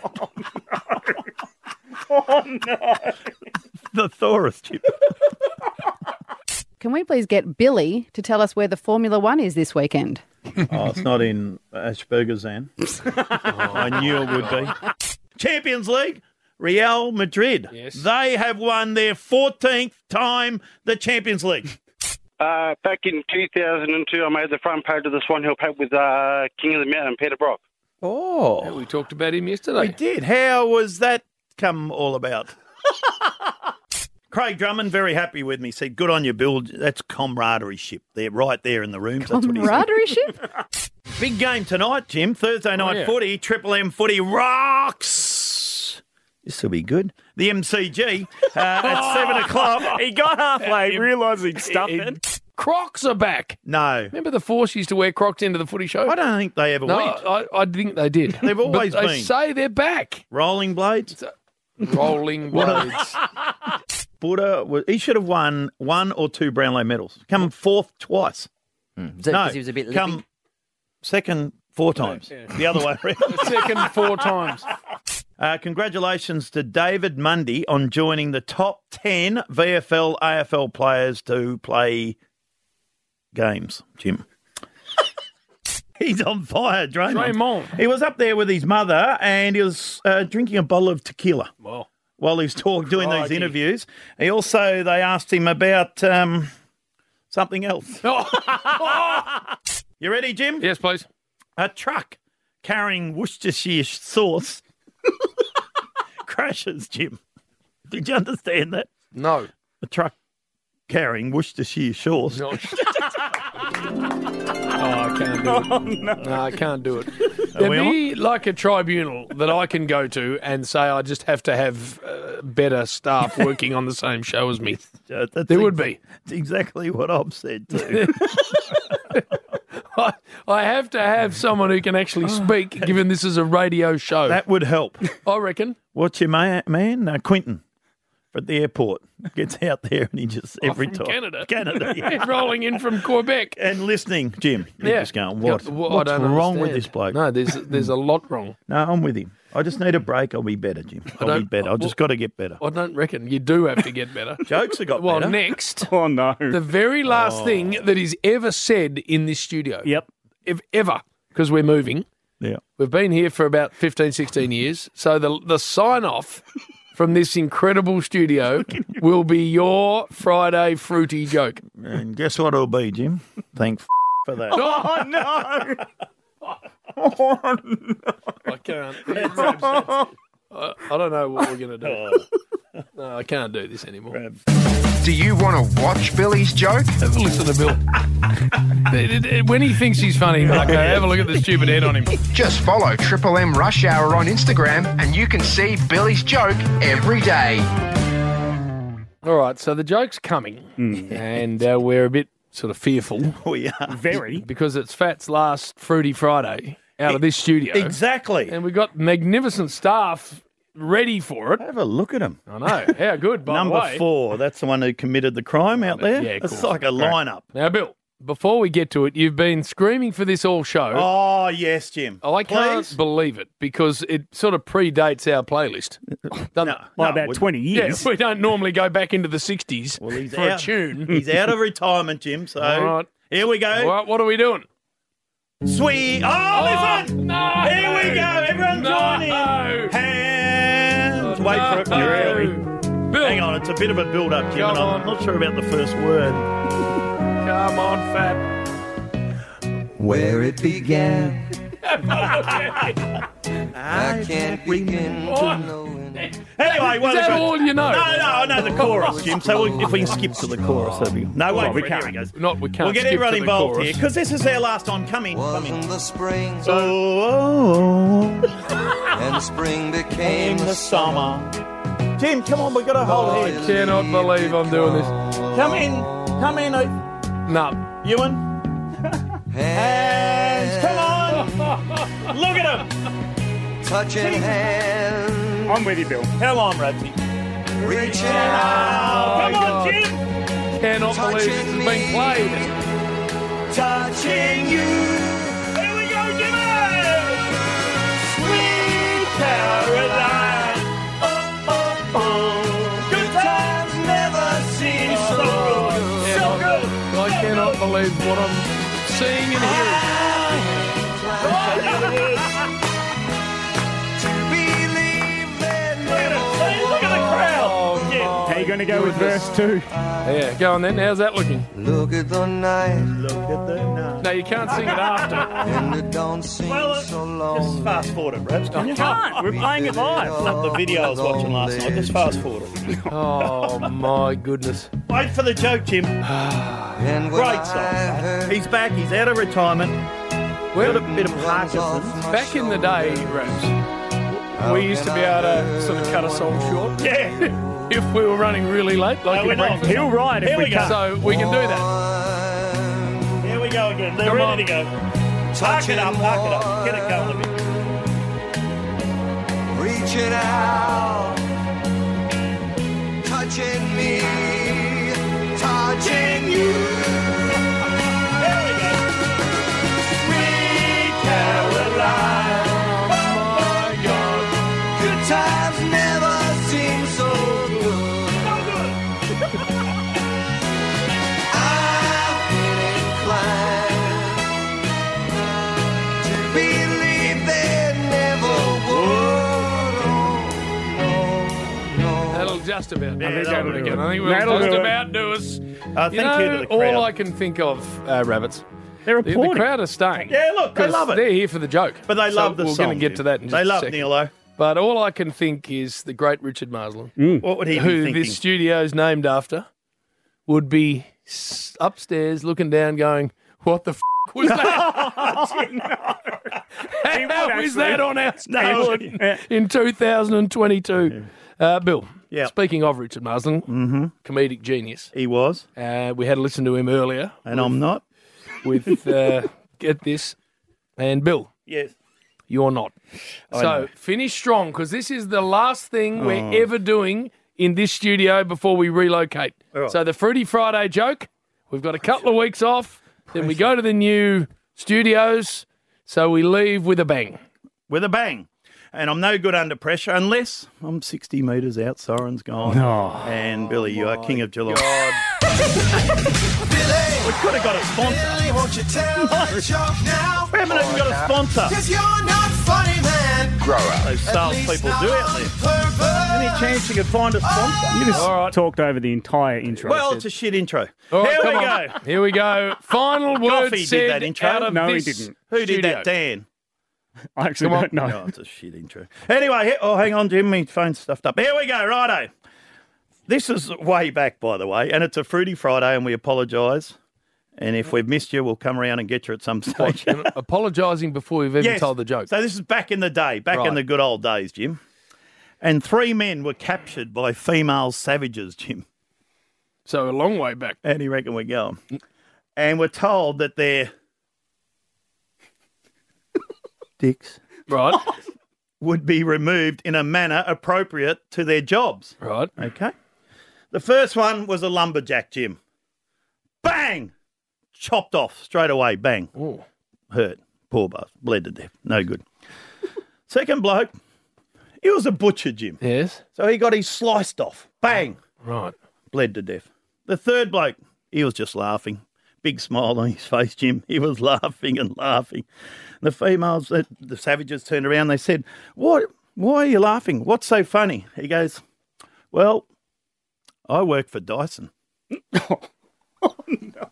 Oh, no. The thorous, Jim. Can we please get Billy to tell us where the Formula One is this weekend? Oh, it's not in Ashburgazan. oh, I knew it would be. Champions League, Real Madrid. Yes. They have won their fourteenth time the Champions League. Uh, back in two thousand two, I made the front page of the Swan Hill Pack with uh, King of the Mountain, Peter Brock. Oh. Yeah, we talked about him yesterday. We did. How was that come all about? Craig Drummond, very happy with me, said, good on you, Bill. That's camaraderie ship. They're right there in the rooms. That's what he said. Camaraderie ship? Big game tonight, Jim. Thursday night yeah. footy. Triple M footy rocks. This will be good. The M C G uh, at seven o'clock. He got halfway, realised he'd stuffed it. Crocs are back. No. Remember the Force used to wear Crocs into the footy show? I don't think they ever no, went. I, I think they did. They've always but they been. say they're back. Rolling blades. Rolling blades. Buddha, was, he should have won one or two Brownlow medals. Come fourth twice. Mm. Is that no, because he was a bit come lippy? second four times. Yeah. The other way around. The second four times. Uh, congratulations to David Mundy on joining the top ten V F L, A F L players to play games, Jim. He's on fire, Draymond. Draymond. He was up there with his mother and he was uh, drinking a bottle of tequila Wow. while he's talk, doing these Crikey. interviews. He also, they asked him about um, something else. You ready, Jim? Yes, please. A truck carrying Worcestershire sauce crashes, Jim. Did you understand that? No. A truck carrying Worcestershire sauce. No. Oh, I can't do it. Oh, no. No, I can't do it. There we on? be like a tribunal that I can go to and say I just have to have uh, better staff working on the same show as me. Uh, that's There would ex- be. It's exactly what I've said too. I, I have to have someone who can actually speak, given this is a radio show. That would help. I reckon. What's your man? man? Uh, Quinton at the airport gets out there and he just every Oh, from time Canada. Canada, yeah. He's rolling in from Quebec. And listening, Jim. You're Yeah. just going, what? Yeah, well, I What's don't wrong with understand. this bloke? No, there's there's a lot wrong. No, I'm with him. I just need a break. I'll be better, Jim. I I'll be don't- better. I've just got to get better. I don't reckon. You do have to get better. Jokes have got Well, better. next, Oh, no. the very last Oh. thing that is ever said in this studio. Yep. If ever, because we're moving. Yeah. We've been here for about fifteen, sixteen years. So the the sign off from this incredible studio will be your Friday fruity joke. And guess what it'll be, Jim? Thank f- for that. Oh, no. I can't. I, I don't know what we're going to do. No, I can't do this anymore. Do you want to watch Billy's joke? Have a listen to Bill. When he thinks he's funny, Marco, have a look at the stupid head on him. Just follow Triple M Rush Hour on Instagram and you can see Billy's joke every day. All right, so the joke's coming, and uh, we're a bit sort of fearful. We are. Very. Because it's Fat's last Fruity Friday out of this studio. Exactly. And we've got magnificent staff ready for it. Have a look at him. I know. How good, by Number the way. four. That's the one who committed the crime out there. Yeah, of It's course. like a lineup. Now, Bill, before we get to it, you've been screaming for this all show. Oh, yes, Jim. I can't Please? believe it because it sort of predates our playlist. Doesn't it? By No, about we- twenty years. Yeah, we don't normally go back into the sixties Well, he's for out. a tune. He's out of retirement, Jim. So All right. here we go. All right, what are we doing? Sweet. Oh, listen. No! Here we go. Everyone No! join in. Hands. Wait for it. No! You're early. Bill, Hang on. It's a bit of a build-up, Jim. Come and I'm on. not sure about the first word. come on, Fat. Where it began, I can't begin to know. Anyway, well, Is that if I- all you know? No, no, I know the chorus, Jim. So we'll, if we can skip to the chorus, that'd be. No, wait, Well, we for it. Here can't. it goes. Not, we can't We'll get skip everyone to the involved chorus. here because this is our last on. Come in, come in. Wasn't the spring, Oh, oh, oh. and spring became in the the summer. Jim, come on, we got to hold I here. cannot believe I'm doing this. Come in, come in, Heath. No. Ewan. Hands, come on. Look at him. touching hands, I'm with you, Bill. Come on, Rabsy. reaching Oh, out, come on, Jim. Cannot believe this has been played. touching you. Here we go, Jimmy. Sweet Caroline. Oh, oh, oh. Good times never seem so good. So good. I cannot believe what I'm seeing and hearing. To believe that never Look at the crowd. Jim. How you going to go with verse two? Yeah, go on then. How's that looking? look at the night, Look at the night. No, you can't sing it after. and it don't seem Well, uh, so just long. fast forward it, Rabs. Can you? Can't. We're playing it live. Not the video I was watching last night. Just fast forward it. Oh, my goodness. Wait for the joke, Jim. And when Great I song. heard He's back. He's out of retirement. Well, Got a bit of Parkinson's. back in the day, Raps, we used to be able to sort of cut a song short. Yeah. If we were running really late, like No, in we're not. breakfast. He'll ride if Here we we go. can. So we can do that. Here we go again. They're Come ready on. to go. Park it up, park it up. Get it going a bit. reaching out, touching me, touching you. There we go. Sweet Caroline. Oh, my God. Good times never seem so good. So good. I've been inclined to believe they never would. Oh, no, no. That'll just about do Yeah, it. that'll do again. it. I think we'll That'll just do it. about do us. Uh, You thank you know, to the crowd. all I can think of, uh, Rabbits, They're the, the applauding. crowd are staying. Yeah, look, they 'Cause love it. They're here for the joke. But they So love the we're song. going to get to that in just They a love second. Neilo. But all I can think is the great Richard Marsland, What would he be who thinking? this studio's named after, would be s- upstairs looking down going, what the f*** was that? How is that on our station No. in two thousand twenty-two? Uh, Bill, Yeah. speaking of Richard Marsden, Mm-hmm. comedic genius. He was. Uh, we had a listen to him earlier. And I'm not. With, uh, get this, and Bill. Yes. You're not. I So know. finish strong, because this is the last thing Oh. we're ever doing in this studio before we relocate. All right. So the Fruity Friday joke, we've got a couple of weeks off, then we go to the new studios, so we leave with a bang. With a bang. And I'm no good under pressure unless I'm sixty metres out, Soren's gone. Oh. And Billy, you are king of Geelong. God. We could have got a sponsor. Billy, won't you tell that joke now? We haven't even got a sponsor. Cause you're not funny, man. Grow up. Those salespeople do out there. Any chance you could find a sponsor? You just All right. talked over the entire intro. Well, it's a shit intro. All right, Here we come go. on. Here we go. Final word Goffy said did that intro. out of No, he this didn't. Who did studio. that, Dan? I actually Come on. don't know. No, it's a shit intro. Anyway, he- oh, hang on, Jim. My phone's stuffed up. Here we go, righto. This is way back, by the way, and it's a Fruity Friday, and we apologise. And if we've missed you, we'll come around and get you at some stage. Apologising before we've even Yes. told the joke. So this is back in the day, back Right. in the good old days, Jim. And three men were captured by female savages, Jim. So a long way back. How do you reckon we're going? And we're told that they're dicks Right. would be removed in a manner appropriate to their jobs. Right. Okay. The first one was a lumberjack, Jim. Bang! Chopped off straight away. Bang. Ooh. Hurt. Poor buzz. Bled to death. No good. Second bloke, he was a butcher, Jim. Yes. So he got his sliced off. Bang! Right. Bled to death. The third bloke, he was just laughing. Big smile on his face, Jim. He was laughing and laughing. The females, the, the savages turned around. They said, "What? Why are you laughing? What's so funny?" He goes, "Well, I work for Dyson." Oh, no.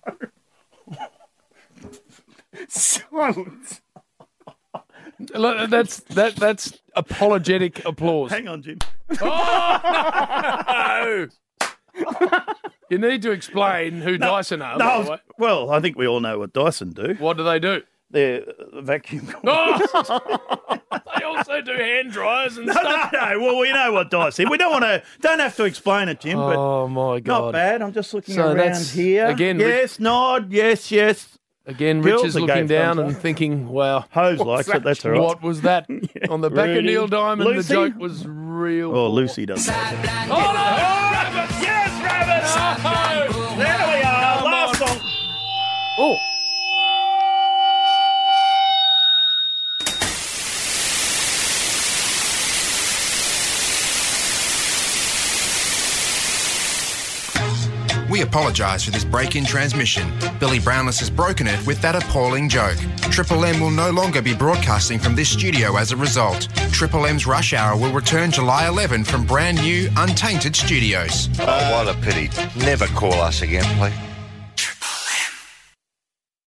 Silence. Look, That's that. That's apologetic applause. Hang on, Jim. Oh, no. You need to explain who Dyson are. by the No, way. well, I think we all know what Dyson do. What do they do? They're uh, vacuum. Oh! They also do hand dryers and No, stuff. no, no. Well, we know what Dyson. We don't want to. Don't have to explain it, Jim. But Oh my God! not bad. I'm just looking So around that's- here. again, Rich- yes, nod. Yes, yes. Again, Girls Rich is are looking gay down thumbs and thinking, "Wow, Hose likes it. That's all right. what was that on the back Rudy. of Neil Diamond?" Lucy? The joke was real. Oh, Lucy does. Oh no! Rabbits! Yes, rabbits. No! There we are. Come Last on. song. Oh. We apologise for this break in transmission. Billy Brownless has broken it with that appalling joke. Triple M will no longer be broadcasting from this studio as a result. Triple M's Rush Hour will return July eleventh from brand new, untainted studios. Oh, what a pity. Never call us again, please.